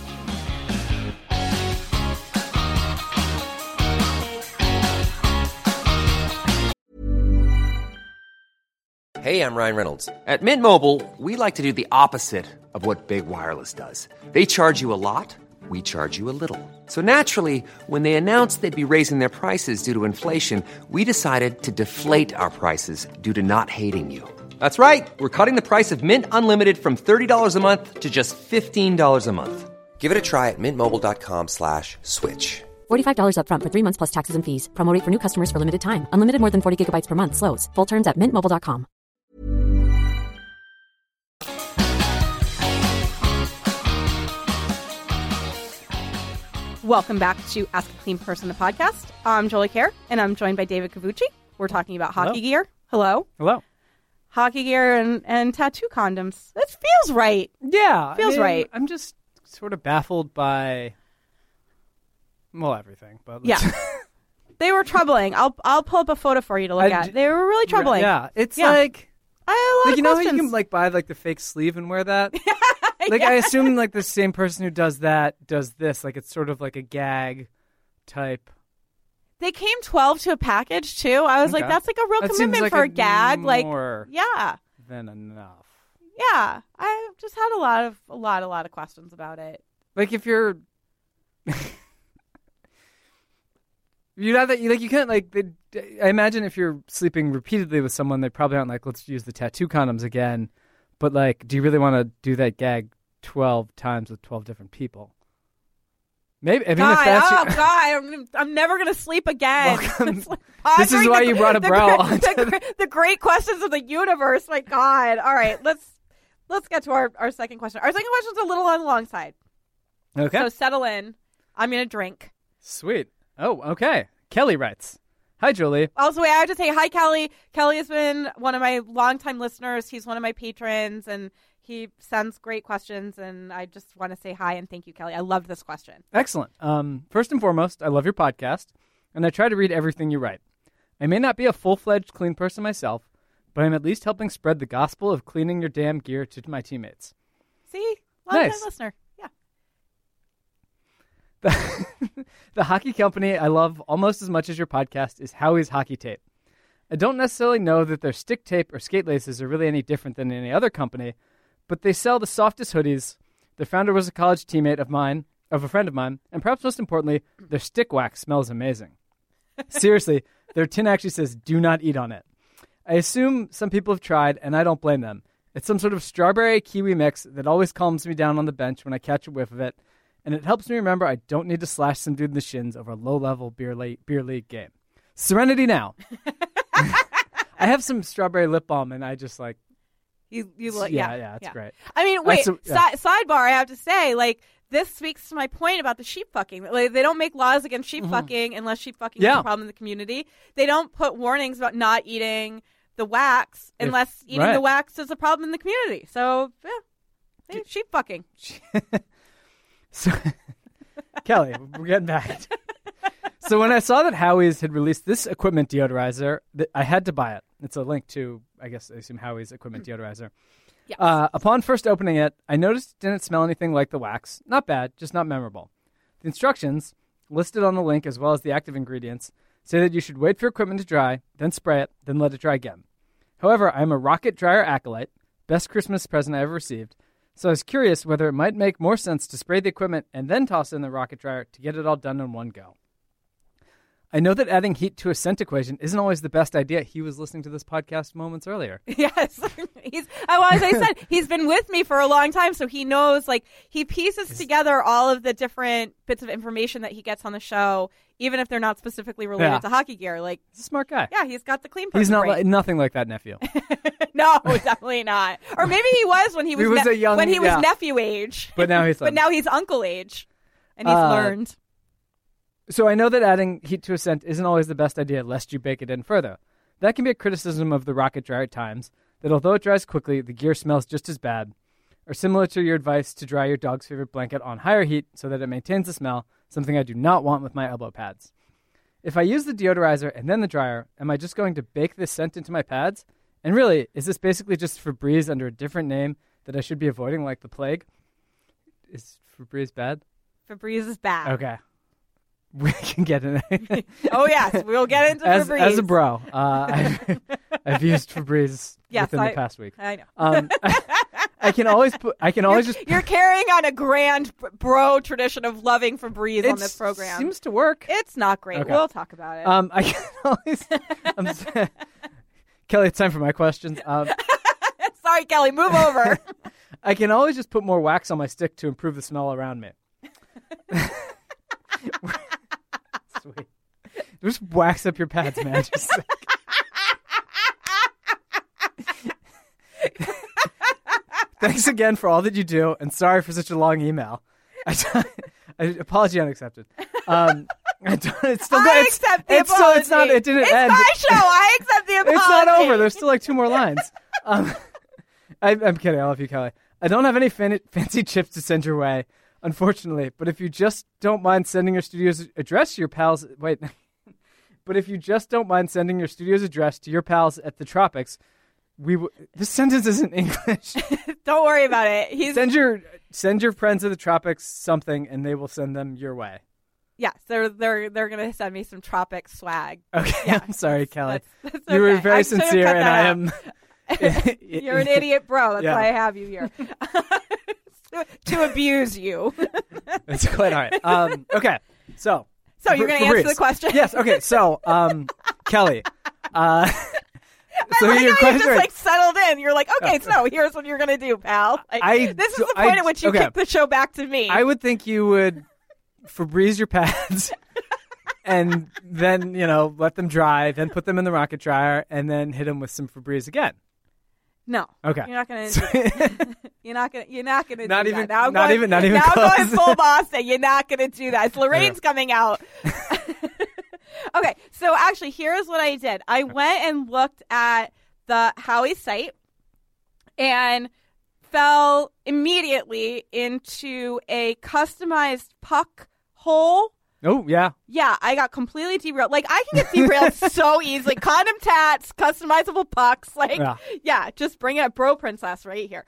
Hey, I'm Ryan Reynolds. At Mint Mobile, we like to do the opposite of what Big Wireless does. They charge you a lot, we charge you a little. So naturally, when they announced they'd be raising their prices due to inflation, we decided to deflate our prices due to not hating you. That's right. We're cutting the price of Mint Unlimited from $30 a month to just $15 a month. Give it a try at mintmobile.com/switch. $45 up front for 3 months plus taxes and fees. Promo rate for new customers for limited time. Unlimited more than 40 gigabytes per month. Slows full terms at mintmobile.com. Welcome back to Ask a Clean Person, the podcast. I'm Jolie Kerr, and I'm joined by David Cavucci. We're talking about hockey gear. Hello. Hockey gear and tattoo condoms. This feels right. Yeah. Feels right. I'm just sort of baffled by, everything. But They were troubling. I'll pull up a photo for you to look at. They were really troubling. Yeah. It's I had a lot of know how questions. you can buy the fake sleeve and wear that? I assume the same person who does that does this. It's sort of like a gag type. They came 12 to a package too. I was that's a real commitment for a gag. More yeah. Than enough. Yeah. I just had a lot of questions about it. If you're you know that you can't I imagine if you're sleeping repeatedly with someone, they probably aren't let's use the tattoo condoms again. But do you really want to do that gag 12 times with 12 different people? Maybe. I mean, if that's I'm never gonna sleep again. This is why you brought a bra on. The great questions of the universe. My God. All right, let's get to our second question. Our second question is a little on the long side. Okay. So settle in. I'm gonna drink. Sweet. Oh, okay. Kelly writes, "Hi, Julie." Also, I have to say hi, Kelly. Kelly has been one of my longtime listeners. He's one of my patrons, and he sends great questions. And I just want to say hi and thank you, Kelly. I love this question. Excellent. First and foremost, I love your podcast, and I try to read everything you write. I may not be a full-fledged clean person myself, but I'm at least helping spread the gospel of cleaning your damn gear to my teammates. See? Longtime Nice. listener. Yeah. The hockey company I love almost as much as your podcast is Howie's Hockey Tape. I don't necessarily know that their stick tape or skate laces are really any different than any other company, but they sell the softest hoodies. Their founder was a college teammate of a friend of mine, and perhaps most importantly, their stick wax smells amazing. Seriously, their tin actually says, "Do not eat on it." I assume some people have tried, and I don't blame them. It's some sort of strawberry kiwi mix that always calms me down on the bench when I catch a whiff of it, and it helps me remember I don't need to slash some dude in the shins over a low-level beer league game. Serenity now. I have some strawberry lip balm, and I just like... Yeah, it's great. I mean, wait, sidebar, I have to say, like, this speaks to my point about the sheep fucking. Like, they don't make laws against sheep fucking unless sheep fucking is a problem in the community. They don't put warnings about not eating the wax unless eating the wax is a problem in the community. So, yeah, sheep fucking. So, Kelly, we're getting back. So when I saw that Howie's had released this equipment deodorizer, I had to buy it. It's a link to, I assume Howie's equipment deodorizer. Yes. Upon first opening it, I noticed it didn't smell anything like the wax. Not bad, just not memorable. The instructions, listed on the link as well as the active ingredients, say that you should wait for equipment to dry, then spray it, then let it dry again. However, I'm a rocket dryer acolyte, best Christmas present I ever received, so I was curious whether it might make more sense to spray the equipment and then toss it in the rocket dryer to get it all done in one go. I know that adding heat to a scent equation isn't always the best idea. He was listening to this podcast moments earlier. Yes. As I said, he's been with me for a long time, so he knows, like, he pieces together all of the different bits of information that he gets on the show, even if they're not specifically related to hockey gear. Like, he's a smart guy. Yeah, he's got the clean person. He's not nothing like that nephew. No, definitely not. Or maybe he was when he was, nephew age. But now he's uncle age, and he's learned. So I know that adding heat to a scent isn't always the best idea lest you bake it in further. That can be a criticism of the rocket dryer at times, that although it dries quickly, the gear smells just as bad, or similar to your advice to dry your dog's favorite blanket on higher heat so that it maintains the smell, something I do not want with my elbow pads. If I use the deodorizer and then the dryer, am I just going to bake this scent into my pads? And really, is this basically just Febreze under a different name that I should be avoiding like the plague? Is Febreze bad? Febreze is bad. Okay. We can get in it. Oh, yes. We'll get into Febreze. As a bro, I've used Febreze within the past week. I know. I can always You're carrying on a grand bro tradition of loving Febreze on this program. Seems to work. It's not great. Okay. We'll talk about it. I can always... Kelly, it's time for my questions. Sorry, Kelly. Move over. I can always just put more wax on my stick to improve the smell around me. Sweet. Just wax up your pads, man. Just Thanks again for all that you do, and sorry for such a long email. Apology unaccepted. It's still good. I accept the apology. It didn't end. It's my show. I accept the apology. It's not over. There's still like 2 more lines. I'm kidding. I love you, Kelly. I don't have any fancy chips to send your way, unfortunately. But if you just don't mind sending your studio's address to your pals... Wait. But if you just don't mind sending your studio's address to your pals at the Tropics... This sentence isn't English. Don't worry about it. Send your friends of the Tropics something, and they will send them your way. Yes, they're gonna send me some Tropics swag. Okay, yeah, I'm sorry, Kelly. That's okay. You were very sincere, and I am. You're an idiot, bro. That's why I have you here to abuse you. That's quite all right. Okay, so you're gonna answer the question? Yes. Okay. So, Kelly. So your question just like settled in. You're like, okay, so here's what you're gonna do, pal. This is the point at which you kick the show back to me. I would think you would Febreze your pads, and then let them dry, then put them in the rocket dryer, and then hit them with some Febreze again. No. Okay. You're not gonna. Do that. You're not gonna. Not do even. That. Not even. Now close. Going full Boston. You're not gonna do that. It's Lorraine's coming out. Okay, so actually, here's what I did. I went and looked at the Howie site and fell immediately into a customized puck hole. Oh, yeah. Yeah, I got completely derailed. Like, I can get derailed so easily. Condom tats, customizable pucks. Like, yeah, just bring it up. Bro princess right here.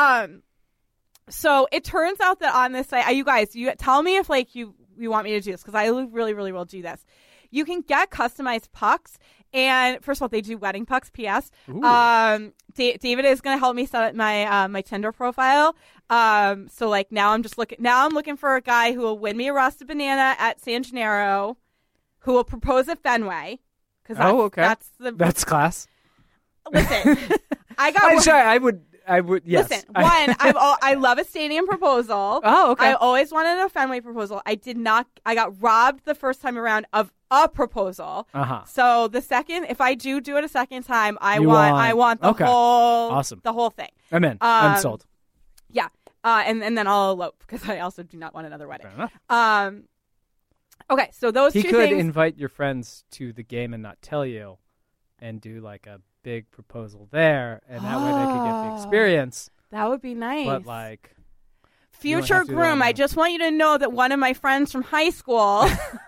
So it turns out that on this site, you guys, you tell me if, like, you want me to do this, because I really, really will do this. You can get customized pucks, and first of all, they do wedding pucks. P.S. David is going to help me set up my my Tinder profile. So like now I'm looking for a guy who will win me a Rasta banana at San Gennaro, who will propose at Fenway. Okay. That's class. Listen, I'm sorry. I would. Yes. Listen, I love a stadium proposal. Oh, okay. I always wanted a Fenway proposal. I got robbed the first time around of a proposal. So the second, if I do it a second time, I want the whole thing. I'm in. I'm sold. Yeah. And then I'll elope because I also do not want another wedding. Fair enough. Okay, so those two things. He could things. invite your friends to the game and not tell you, and do like a big proposal there, and that way they could get the experience. That would be nice. But like, future groom, I just want you to know that one of my friends from high school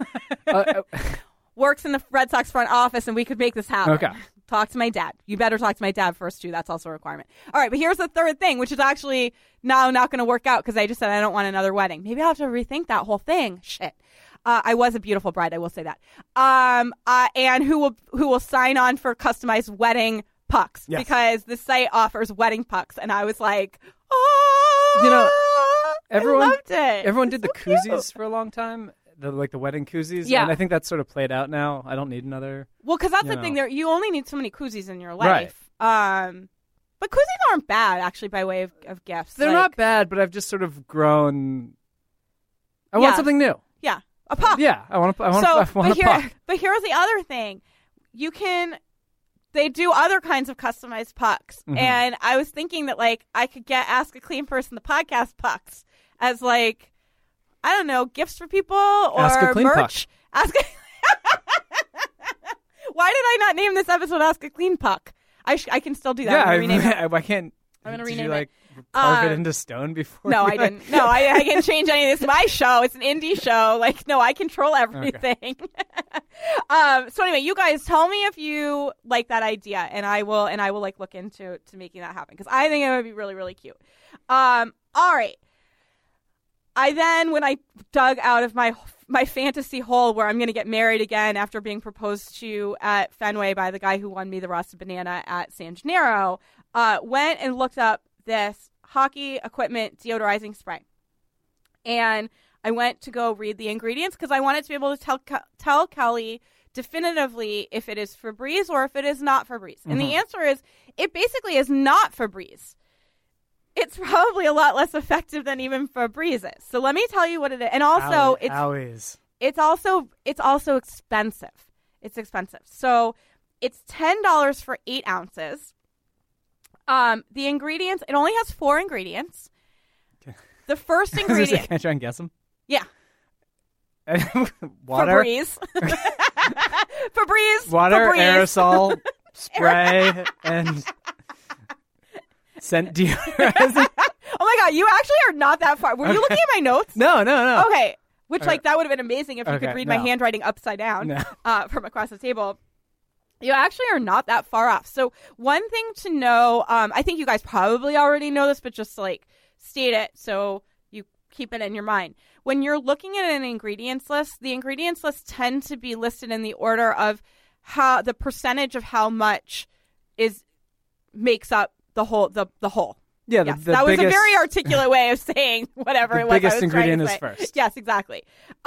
works in the Red Sox front office, and we could make this happen. Okay. Talk to my dad. You better talk to my dad first, too. That's also a requirement. All right, but here's the third thing, which is actually now not going to work out because I just said I don't want another wedding. Maybe I'll have to rethink that whole thing. Shit. I was a beautiful bride, I will say that. And who will sign on for customized wedding pucks because the site offers wedding pucks, and I was like, everyone I loved it. Everyone did the koozies for a long time, the wedding koozies. Yeah, and I think that's sort of played out now. I don't need another. Well, because that's the thing. You only need so many koozies in your life. Right. But koozies aren't bad, actually, by way of gifts. They're not bad, but I've just sort of grown. I want something new. Yeah. A puck. Yeah, I want a puck. But here's the other thing. They do other kinds of customized pucks. Mm-hmm. And I was thinking that, like, I could get Ask a Clean Person the podcast pucks as, like, I don't know, gifts for people or Ask a Clean merch. Why did I not name this episode Ask a Clean Puck? I can still do that. Yeah, I'm rename it. I can't. I'm going to rename it. Like, carve it into stone before? No, I didn't. No, I didn't change any of this. My show. It's an indie show. Like, no, I control everything. Okay. So anyway, you guys tell me if you like that idea, and I will like look into making that happen because I think it would be really, really cute. All right. When I dug out of my fantasy hole where I'm going to get married again after being proposed to at Fenway by the guy who won me the Rosted Banana at San Gennaro, went and looked up this hockey equipment deodorizing spray. And I went to go read the ingredients because I wanted to be able to tell Kelly definitively if it is Febreze or if it is not Febreze. Mm-hmm. And the answer is it basically is not Febreze. It's probably a lot less effective than even Febreze is. So let me tell you what it is. And also it's also expensive. It's expensive. So it's $10 for 8 ounces. The ingredients, it only has 4 ingredients. The first ingredient. Can I try and guess them? Yeah. Water. Febreze. Febreze. Water, Febreze. aerosol, spray, and scent deodorant. Oh my God, you actually are not that far. Were you looking at my notes? No. Okay. Which, that would have been amazing if you could read my handwriting upside down from across the table. You actually are not that far off. So one thing to know, I think you guys probably already know this, but just like state it so you keep it in your mind. When you're looking at an ingredients list, the ingredients lists tend to be listed in the order of how the percentage of how much makes up the whole. Yeah, yes, the that biggest, was a very articulate way of saying whatever it was. The biggest I was ingredient is say. first. Yes, exactly.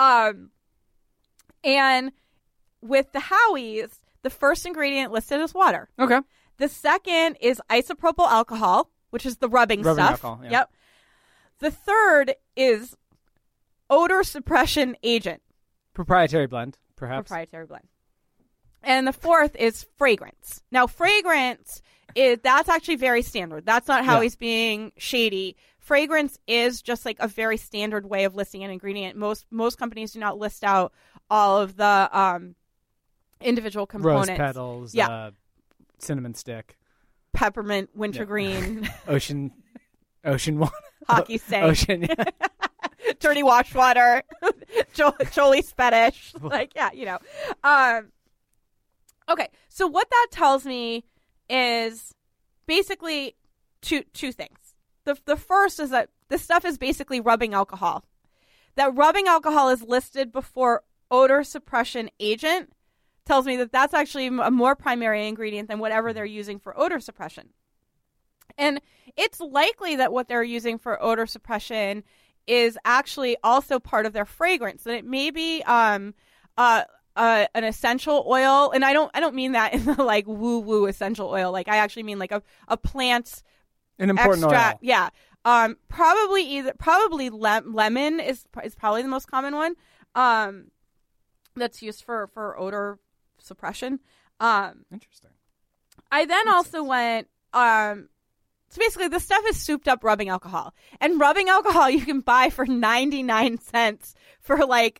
And with the Howies, the first ingredient listed is water. Okay. The second is isopropyl alcohol, which is the rubbing stuff. Alcohol, yeah. Yep. The third is odor suppression agent. Proprietary blend, perhaps. Proprietary blend. And the fourth is fragrance. Now, fragrance that's actually very standard. That's not how he's being shady. Fragrance is just like a very standard way of listing an ingredient. Most companies do not list out all of the individual components. Rose petals, cinnamon stick, peppermint, wintergreen, ocean water, hockey stick, ocean, dirty wash water, Jolie Spedish. Okay, so what that tells me is basically two things. The first is that this stuff is basically rubbing alcohol. That rubbing alcohol is listed before odor suppression agent tells me that that's actually a more primary ingredient than whatever they're using for odor suppression. And it's likely that what they're using for odor suppression is actually also part of their fragrance. That it may be an essential oil, and I don't mean that in the like woo woo essential oil. Like I actually mean like a plant An important extract. oil. Yeah. Probably lemon is probably the most common one. That's used for odor suppression. Interesting. I then also went. So basically, this stuff is souped up rubbing alcohol, and rubbing alcohol you can buy for 99 cents for like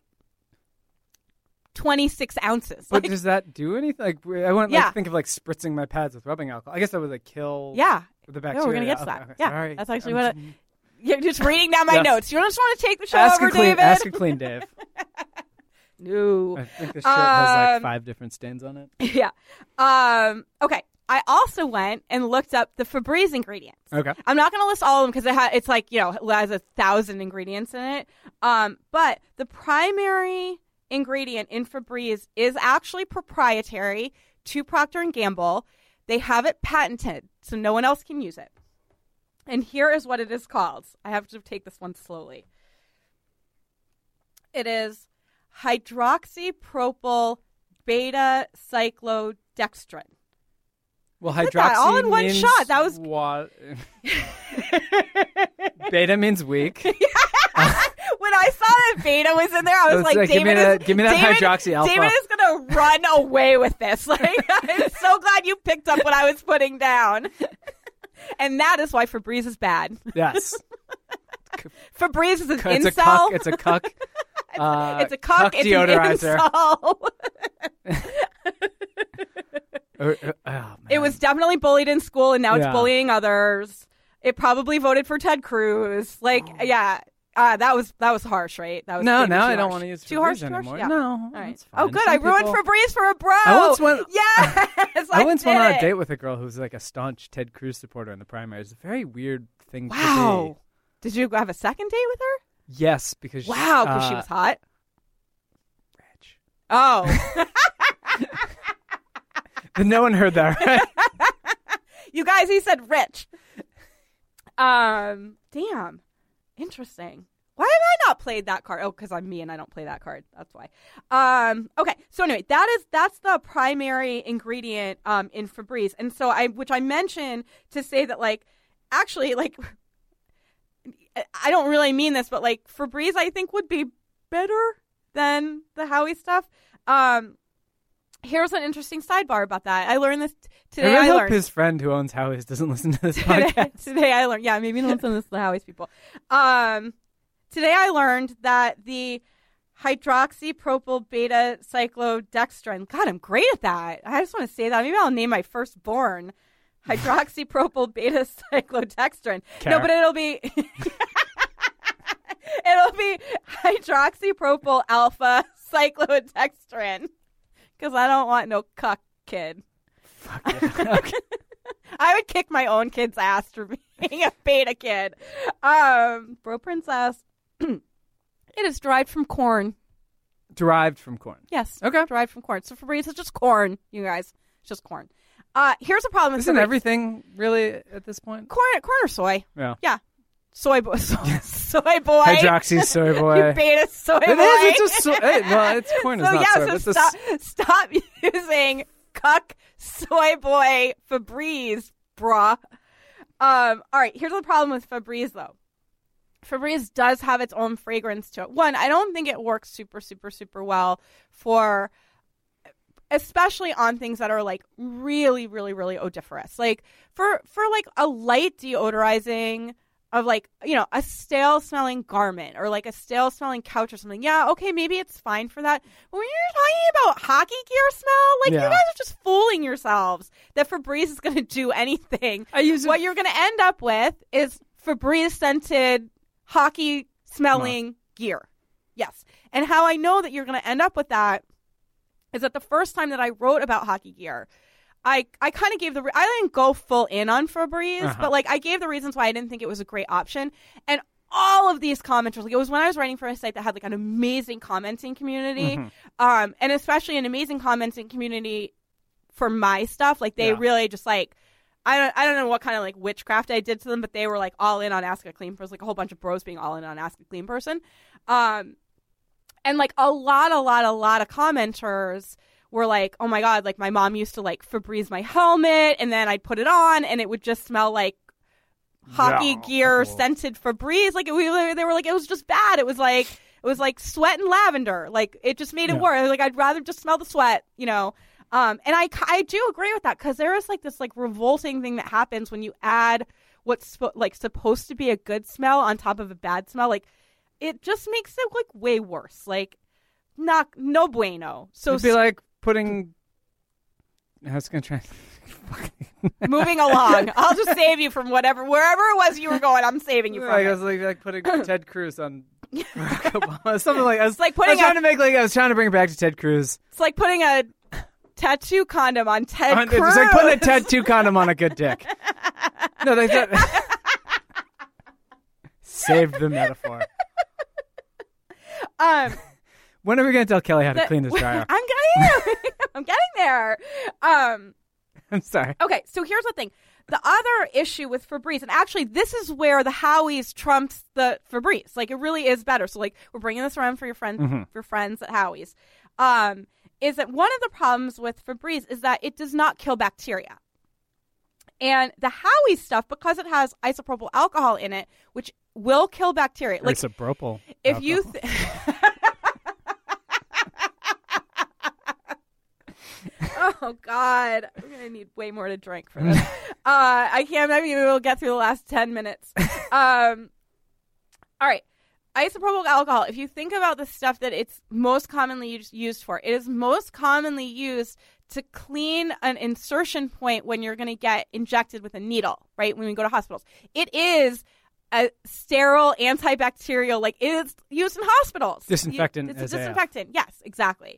26 ounces. But Like, does that do anything? Like, I wouldn't Yeah. like think of like spritzing my pads with rubbing alcohol. I guess that would like kill yeah. the bacteria. No, we're gonna get to that. Okay, Yeah, sorry. that's actually I'm what. You're just reading down my Yes. notes. You just want to take the show ask over, a clean, David? Ask a clean, Dave. No. I think this shirt has like 5 different stains on it. Yeah. Okay. I also went and looked up the Febreze ingredients. Okay. I'm not going to list all of them because it's like, it has 1,000 ingredients in it. But the primary ingredient in Febreze is actually proprietary to Procter & Gamble. They have it patented, so no one else can use it. And here is what it is called. I have to take this one slowly. It is hydroxypropyl beta-cyclodextrin. Well, Look at hydroxy that, all in one means shot. That was- what? Beta means weak. When I saw that beta was in there, I was like, give me that David, hydroxy alpha. David is going to run away with this. Like, I'm so glad you picked up what I was putting down. And that is why Febreze is bad. Yes. Febreze is an It's incel. a cuck. It's a cuck. It's deodorizer. an incel. Oh, It was definitely bullied in school, and now it's Yeah. bullying others. It probably voted for Ted Cruz. Like, yeah. That was harsh, right? That was No, maybe now too I don't harsh. want to use Too harsh, Febreze too harsh? anymore. Yeah. No, All right. that's fine. Oh, good. Some I ruined people- Febreze for a bro. I once went- Yes. I once went did on a it. date with a girl who was like a staunch Ted Cruz supporter in the primary. It's a very weird thing to Wow. be. Did you have a second date with her? Yes, because Wow, because she was hot. rich. Oh. No one heard that, right? You guys, he said rich. Damn. Interesting. Why have I not played that card? Oh, because I'm me and I don't play that card. That's why. Okay. So anyway, that's the primary ingredient in Febreze. And so which I mentioned to say that like actually like I don't really mean this, but like Febreze I think would be better than the Howie stuff. Here's an interesting sidebar about that. I learned this today. I really hope learned his friend who owns Howie's doesn't listen to this podcast. today I learned. Yeah, maybe don't listen to this to the Howie's people. Today I learned that the hydroxypropyl beta-cyclodextrin. God, I'm great at that. I just want to say that. Maybe I'll name my firstborn hydroxypropyl beta-cyclodextrin. No, but it'll be hydroxypropyl alpha cyclodextrin. Because I don't want no cuck kid. Fuck yeah. Okay. I would kick my own kid's ass for being a beta kid. Bro Princess. It is derived from corn. Derived from corn. Yes. Okay. Derived from corn. So Febreze is just corn, you guys. It's just corn. Here's a problem with Isn't Febreze. everything really at this point? Corn or soy. Yeah. Yeah. Soy boy. Soy boy. Hydroxy soy You boy. beta soy boy. It is. It's a soy. Well, it's corn is So not yeah, soy. so But it's stop using cuck soy boy Febreze, brah. All right, here's the problem with Febreze though. Febreze does have its own fragrance to it. One, I don't think it works super, super, super well for, especially on things that are like really, really, really odoriferous. Like for like a light deodorizing of like, a stale smelling garment or like a stale smelling couch or something. Yeah, okay, maybe it's fine for that. But when you're talking about hockey gear smell, like you Yeah. guys are just fooling yourselves that Febreze is going to do anything. I use it. What you're going to end up with is Febreze scented hockey smelling gear. Yes. And how I know that you're going to end up with that is that the first time that I wrote about hockey gear, I kind of gave I didn't go full in on Febreze, but like I gave the reasons why I didn't think it was a great option. And all of these commenters, like it was when I was writing for a site that had like an amazing commenting community, and especially an amazing commenting community for my stuff. Like they really just like, I don't know what kind of like witchcraft I did to them, but they were like all in on Ask a Clean Person, like a whole bunch of bros being all in on Ask a Clean Person. And like a lot of commenters were like, oh my God, like my mom used to like Febreze my helmet and then I'd put it on and it would just smell like hockey gear scented Febreze. Like they were like, it was just bad. It was like sweat and lavender. Like it just made it worse. Like I'd rather just smell the sweat, you know? And I do agree with that because there is like this like revolting thing that happens when you add what's like supposed to be a good smell on top of a bad smell. Like it just makes it like way worse. Like no bueno. So it'd be like putting. I was gonna try. Moving along, I'll just save you from wherever it was you were going. I'm saving you from. I was like putting Ted Cruz on something like. I was like putting. I was trying to bring it back to Ted Cruz. It's like putting a tattoo condom on Ted Cruz. It's like putting a tattoo condom on a good dick. No, they thought. Saved the metaphor. When are we going to tell Kelly how to clean this dryer? I'm getting there. I'm sorry. Okay, so here's the thing. The other issue with Febreze, and actually this is where the Howie's trumps the Febreze. Like it really is better. So like we're bringing this around for your friends, your friends at Howie's. Is that one of the problems with Febreze is that it does not kill bacteria. And the Howie's stuff, because it has isopropyl alcohol in it, which will kill bacteria. Like isopropyl. If alcohol. you oh God, I'm gonna need way more to drink for this. I can't. Maybe we'll get through the last 10 minutes. All right, isopropyl alcohol. If you think about the stuff that it's most commonly used for, it is most commonly used to clean an insertion point when you're going to get injected with a needle. Right, when we go to hospitals, it is a sterile antibacterial. Like it is used in hospitals. Disinfectant. It's a disinfectant. Yes, exactly.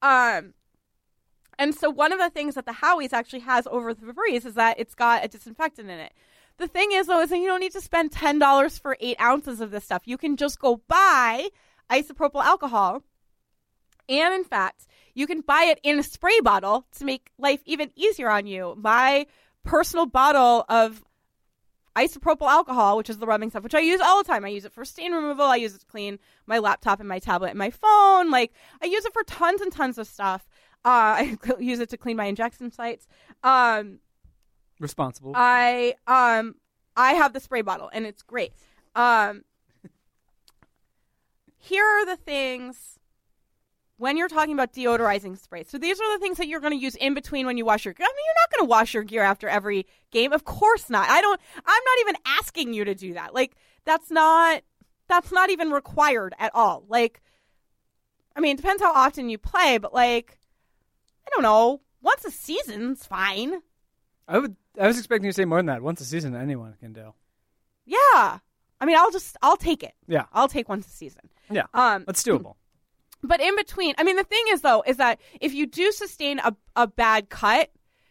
And so one of the things that the Howie's actually has over the Febreze is that it's got a disinfectant in it. The thing is, though, is that you don't need to spend $10 for 8 ounces of this stuff. You can just go buy isopropyl alcohol. And in fact, you can buy it in a spray bottle to make life even easier on you. My personal bottle of isopropyl alcohol, which is the rubbing stuff, which I use all the time. I use it for stain removal. I use it to clean my laptop and my tablet and my phone. Like I use it for tons and tons of stuff. I use it to clean my injection sites. Responsible. I have the spray bottle and it's great. Here are the things when you're talking about deodorizing sprays. So these are the things that you're going to use in between when you wash your gear. I mean, you're not going to wash your gear after every game. Of course not. I'm not even asking you to do that. Like that's not even required at all. Like, I mean, it depends how often you play, but like, I don't know. Once a season's fine. I was expecting you to say more than that. Once a season, anyone can do. Yeah. I mean, I'll take it. Yeah. I'll take once a season. Yeah. That's doable. But in between, I mean, the thing is, though, is that if you do sustain a bad cut,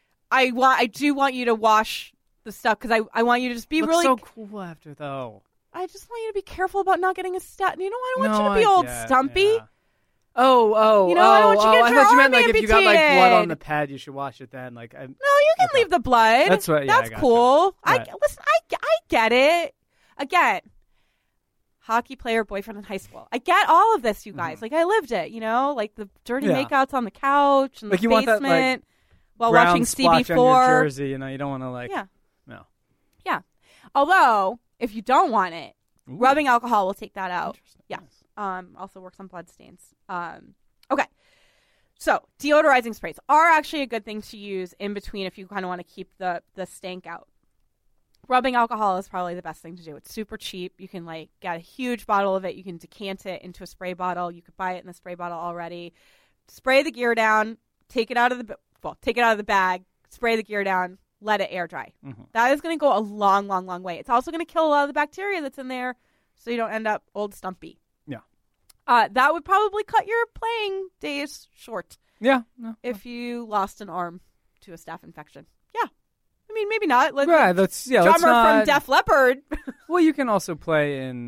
I do want you to wash the stuff because I want you to just be really so cool after, though. I just want you to be careful about not getting a stat. You know, I don't want you to be old stumpy. Yeah. Oh, you know, I don't want you to get your I thought you meant arm like if you got like amputated. blood on the pad, you should wash it then. Like, no, you can leave the blood. That's what. Yeah, that's cool. Right. I get it. Again, hockey player, boyfriend in high school. I get all of this, you guys. Mm-hmm. Like I lived it. You know, like the dirty makeouts on the couch and like the you basement want that, like, while brown watching splotch CB4. on your jersey, you know, you don't want to like. Yeah. No. Yeah. Although, if you don't want it, rubbing alcohol will take that out. Yeah. Nice. Also works on blood stains. Okay. So deodorizing sprays are actually a good thing to use in between if you kind of want to keep the stank out. Rubbing alcohol is probably the best thing to do. It's super cheap. You can like get a huge bottle of it. You can decant it into a spray bottle. You could buy it in the spray bottle already. Spray the gear down. Take it out of the bag. Spray the gear down. Let it air dry. Mm-hmm. That is going to go a long, long, long way. It's also going to kill a lot of the bacteria that's in there, so you don't end up old stumpy. Yeah. That would probably cut your playing days short. Yeah. If you lost an arm to a staph infection. Yeah. I mean, maybe not. Right. Drummer from Def Leppard. Well, you can also play in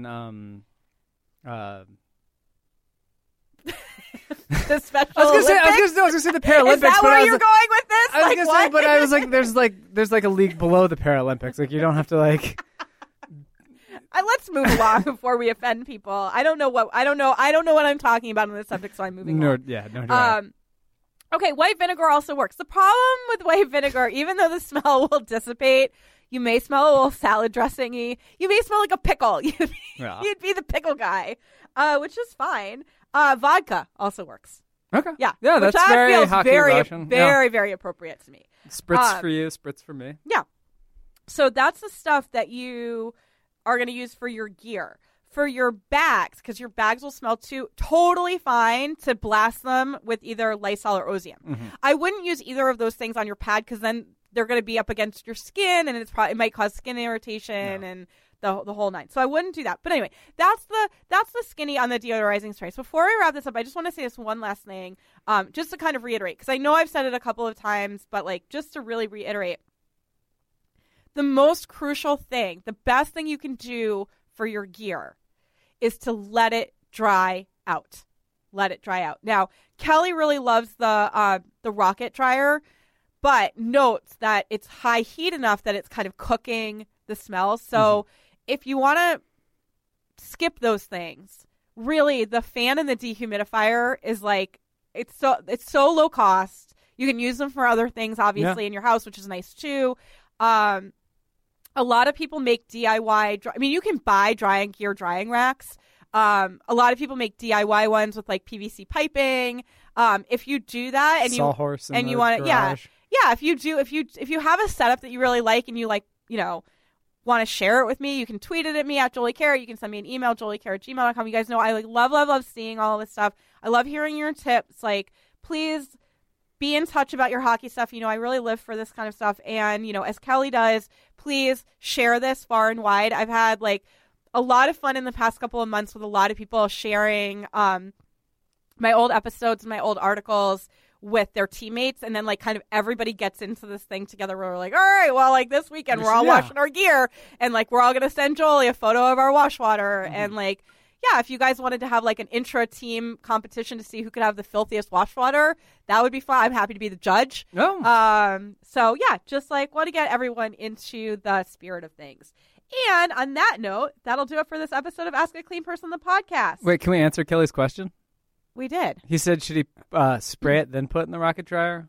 the Special I was Olympics? gonna say the Paralympics. Is that but where you're going with this? I was gonna say, but I was like, there's like a league below the Paralympics. Like you don't have to like. Let's move along before we offend people. I don't know what I'm talking about on this subject, so I'm moving on. Yeah, no. Right. Okay, white vinegar also works. The problem with white vinegar, even though the smell will dissipate, you may smell a little salad dressing-y. You may smell like a pickle. You'd be the pickle guy, which is fine. Vodka also works. Okay. Yeah, that's very hockey Russian. Very appropriate to me. Spritz for you, spritz for me. Yeah. So that's the stuff that you are going to use for your gear. For your bags, because your bags will smell too, totally fine to blast them with either Lysol or Ozium. Mm-hmm. I wouldn't use either of those things on your pad because then they're going to be up against your skin and it might cause skin irritation and the whole nine. So I wouldn't do that. But anyway, that's the skinny on the deodorizing spray. So before I wrap this up, I just want to say this one last thing, just to kind of reiterate, because I know I've said it a couple of times, but like just to really reiterate, the most crucial thing, the best thing you can do for your gear is to let it dry out. Let it dry out. Now, Kelly really loves the rocket dryer, but notes that it's high heat enough that it's kind of cooking the smell. So if you want to skip those things, really the fan and the dehumidifier is like, it's so low cost. You can use them for other things, obviously, in your house, which is nice too. A lot of people make DIY. I mean, you can buy drying racks. A lot of people make DIY ones with like PVC piping. If you do that and Sawhorse and you want to, if you have a setup that you really like and you like, want to share it with me, you can tweet it at me at Jolie Kerr. You can send me an email, joliekerr@gmail.com. You guys know I like love seeing all this stuff. I love hearing your tips. Like, please be in touch about your hockey stuff. I really live for this kind of stuff. And, as Kelly does, please share this far and wide. I've had like a lot of fun in the past couple of months with a lot of people sharing my old episodes and my old articles with their teammates. And then like kind of everybody gets into this thing together where we're like, all right, well, like this weekend we're all washing our gear and like we're all going to send Jolie a photo of our wash water. And like, if you guys wanted to have like an intra-team competition to see who could have the filthiest wash water, that would be fun. I'm happy to be the judge. So just like want to get everyone into the spirit of things. And on that note, that'll do it for this episode of Ask a Clean Person, the podcast. Wait, can we answer Kelly's question? We did. He said, should he spray it then put it in the rocket dryer?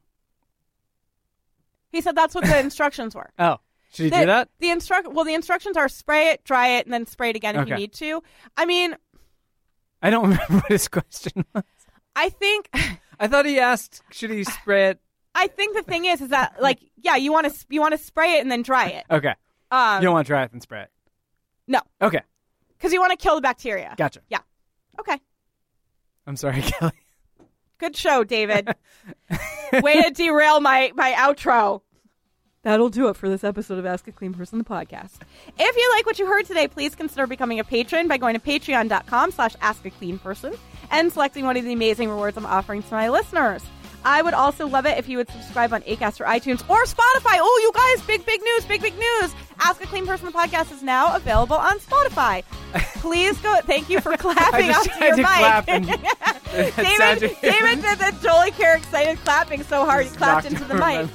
He said that's what the instructions were. Oh. Should he do that? The instructions are spray it, dry it, and then spray it again if you need to. I mean, I don't remember what his question was. I thought he asked, should he spray it? I think the thing is that like, you want to spray it and then dry it. Okay. You don't want to dry it and spray it. No. Okay. Because you want to kill the bacteria. Gotcha. Yeah. Okay. I'm sorry, Kelly. Good show, David. Way to derail my outro. That'll do it for this episode of Ask a Clean Person, the podcast. If you like what you heard today, please consider becoming a patron by going to patreon.com/askacleanperson and selecting one of the amazing rewards I'm offering to my listeners. I would also love it if you would subscribe on Acast or iTunes or Spotify. Oh, you guys, big news. Ask a Clean Person, the podcast is now available on Spotify. Please go. Thank you for clapping onto your mic. David did the Jolie Kerr excited clapping so hard he clapped into the mic.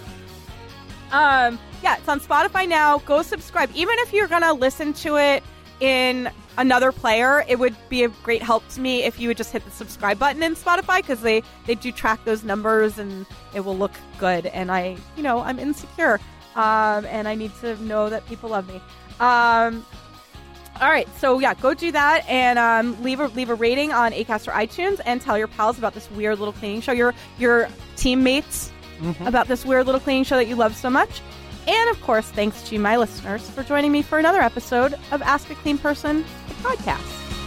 It's on Spotify now. Go subscribe. Even if you're going to listen to it in another player, it would be a great help to me if you would just hit the subscribe button in Spotify because they do track those numbers and it will look good. And I'm insecure. And I need to know that people love me. All right. So go do that and leave a rating on Acast or iTunes and tell your pals about this weird little cleaning show. Your teammates about this weird little cleaning show that you love so much. And, of course, thanks to my listeners for joining me for another episode of Ask a Clean Person, the podcast.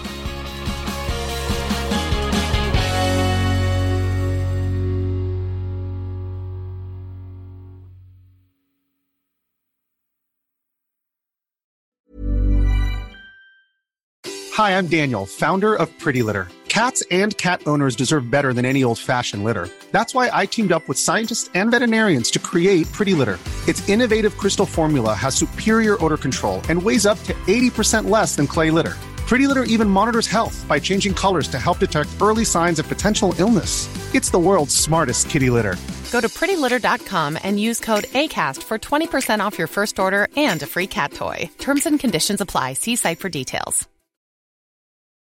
Hi, I'm Daniel, founder of Pretty Litter. Cats and cat owners deserve better than any old-fashioned litter. That's why I teamed up with scientists and veterinarians to create Pretty Litter. Its innovative crystal formula has superior odor control and weighs up to 80% less than clay litter. Pretty Litter even monitors health by changing colors to help detect early signs of potential illness. It's the world's smartest kitty litter. Go to prettylitter.com and use code ACAST for 20% off your first order and a free cat toy. Terms and conditions apply. See site for details.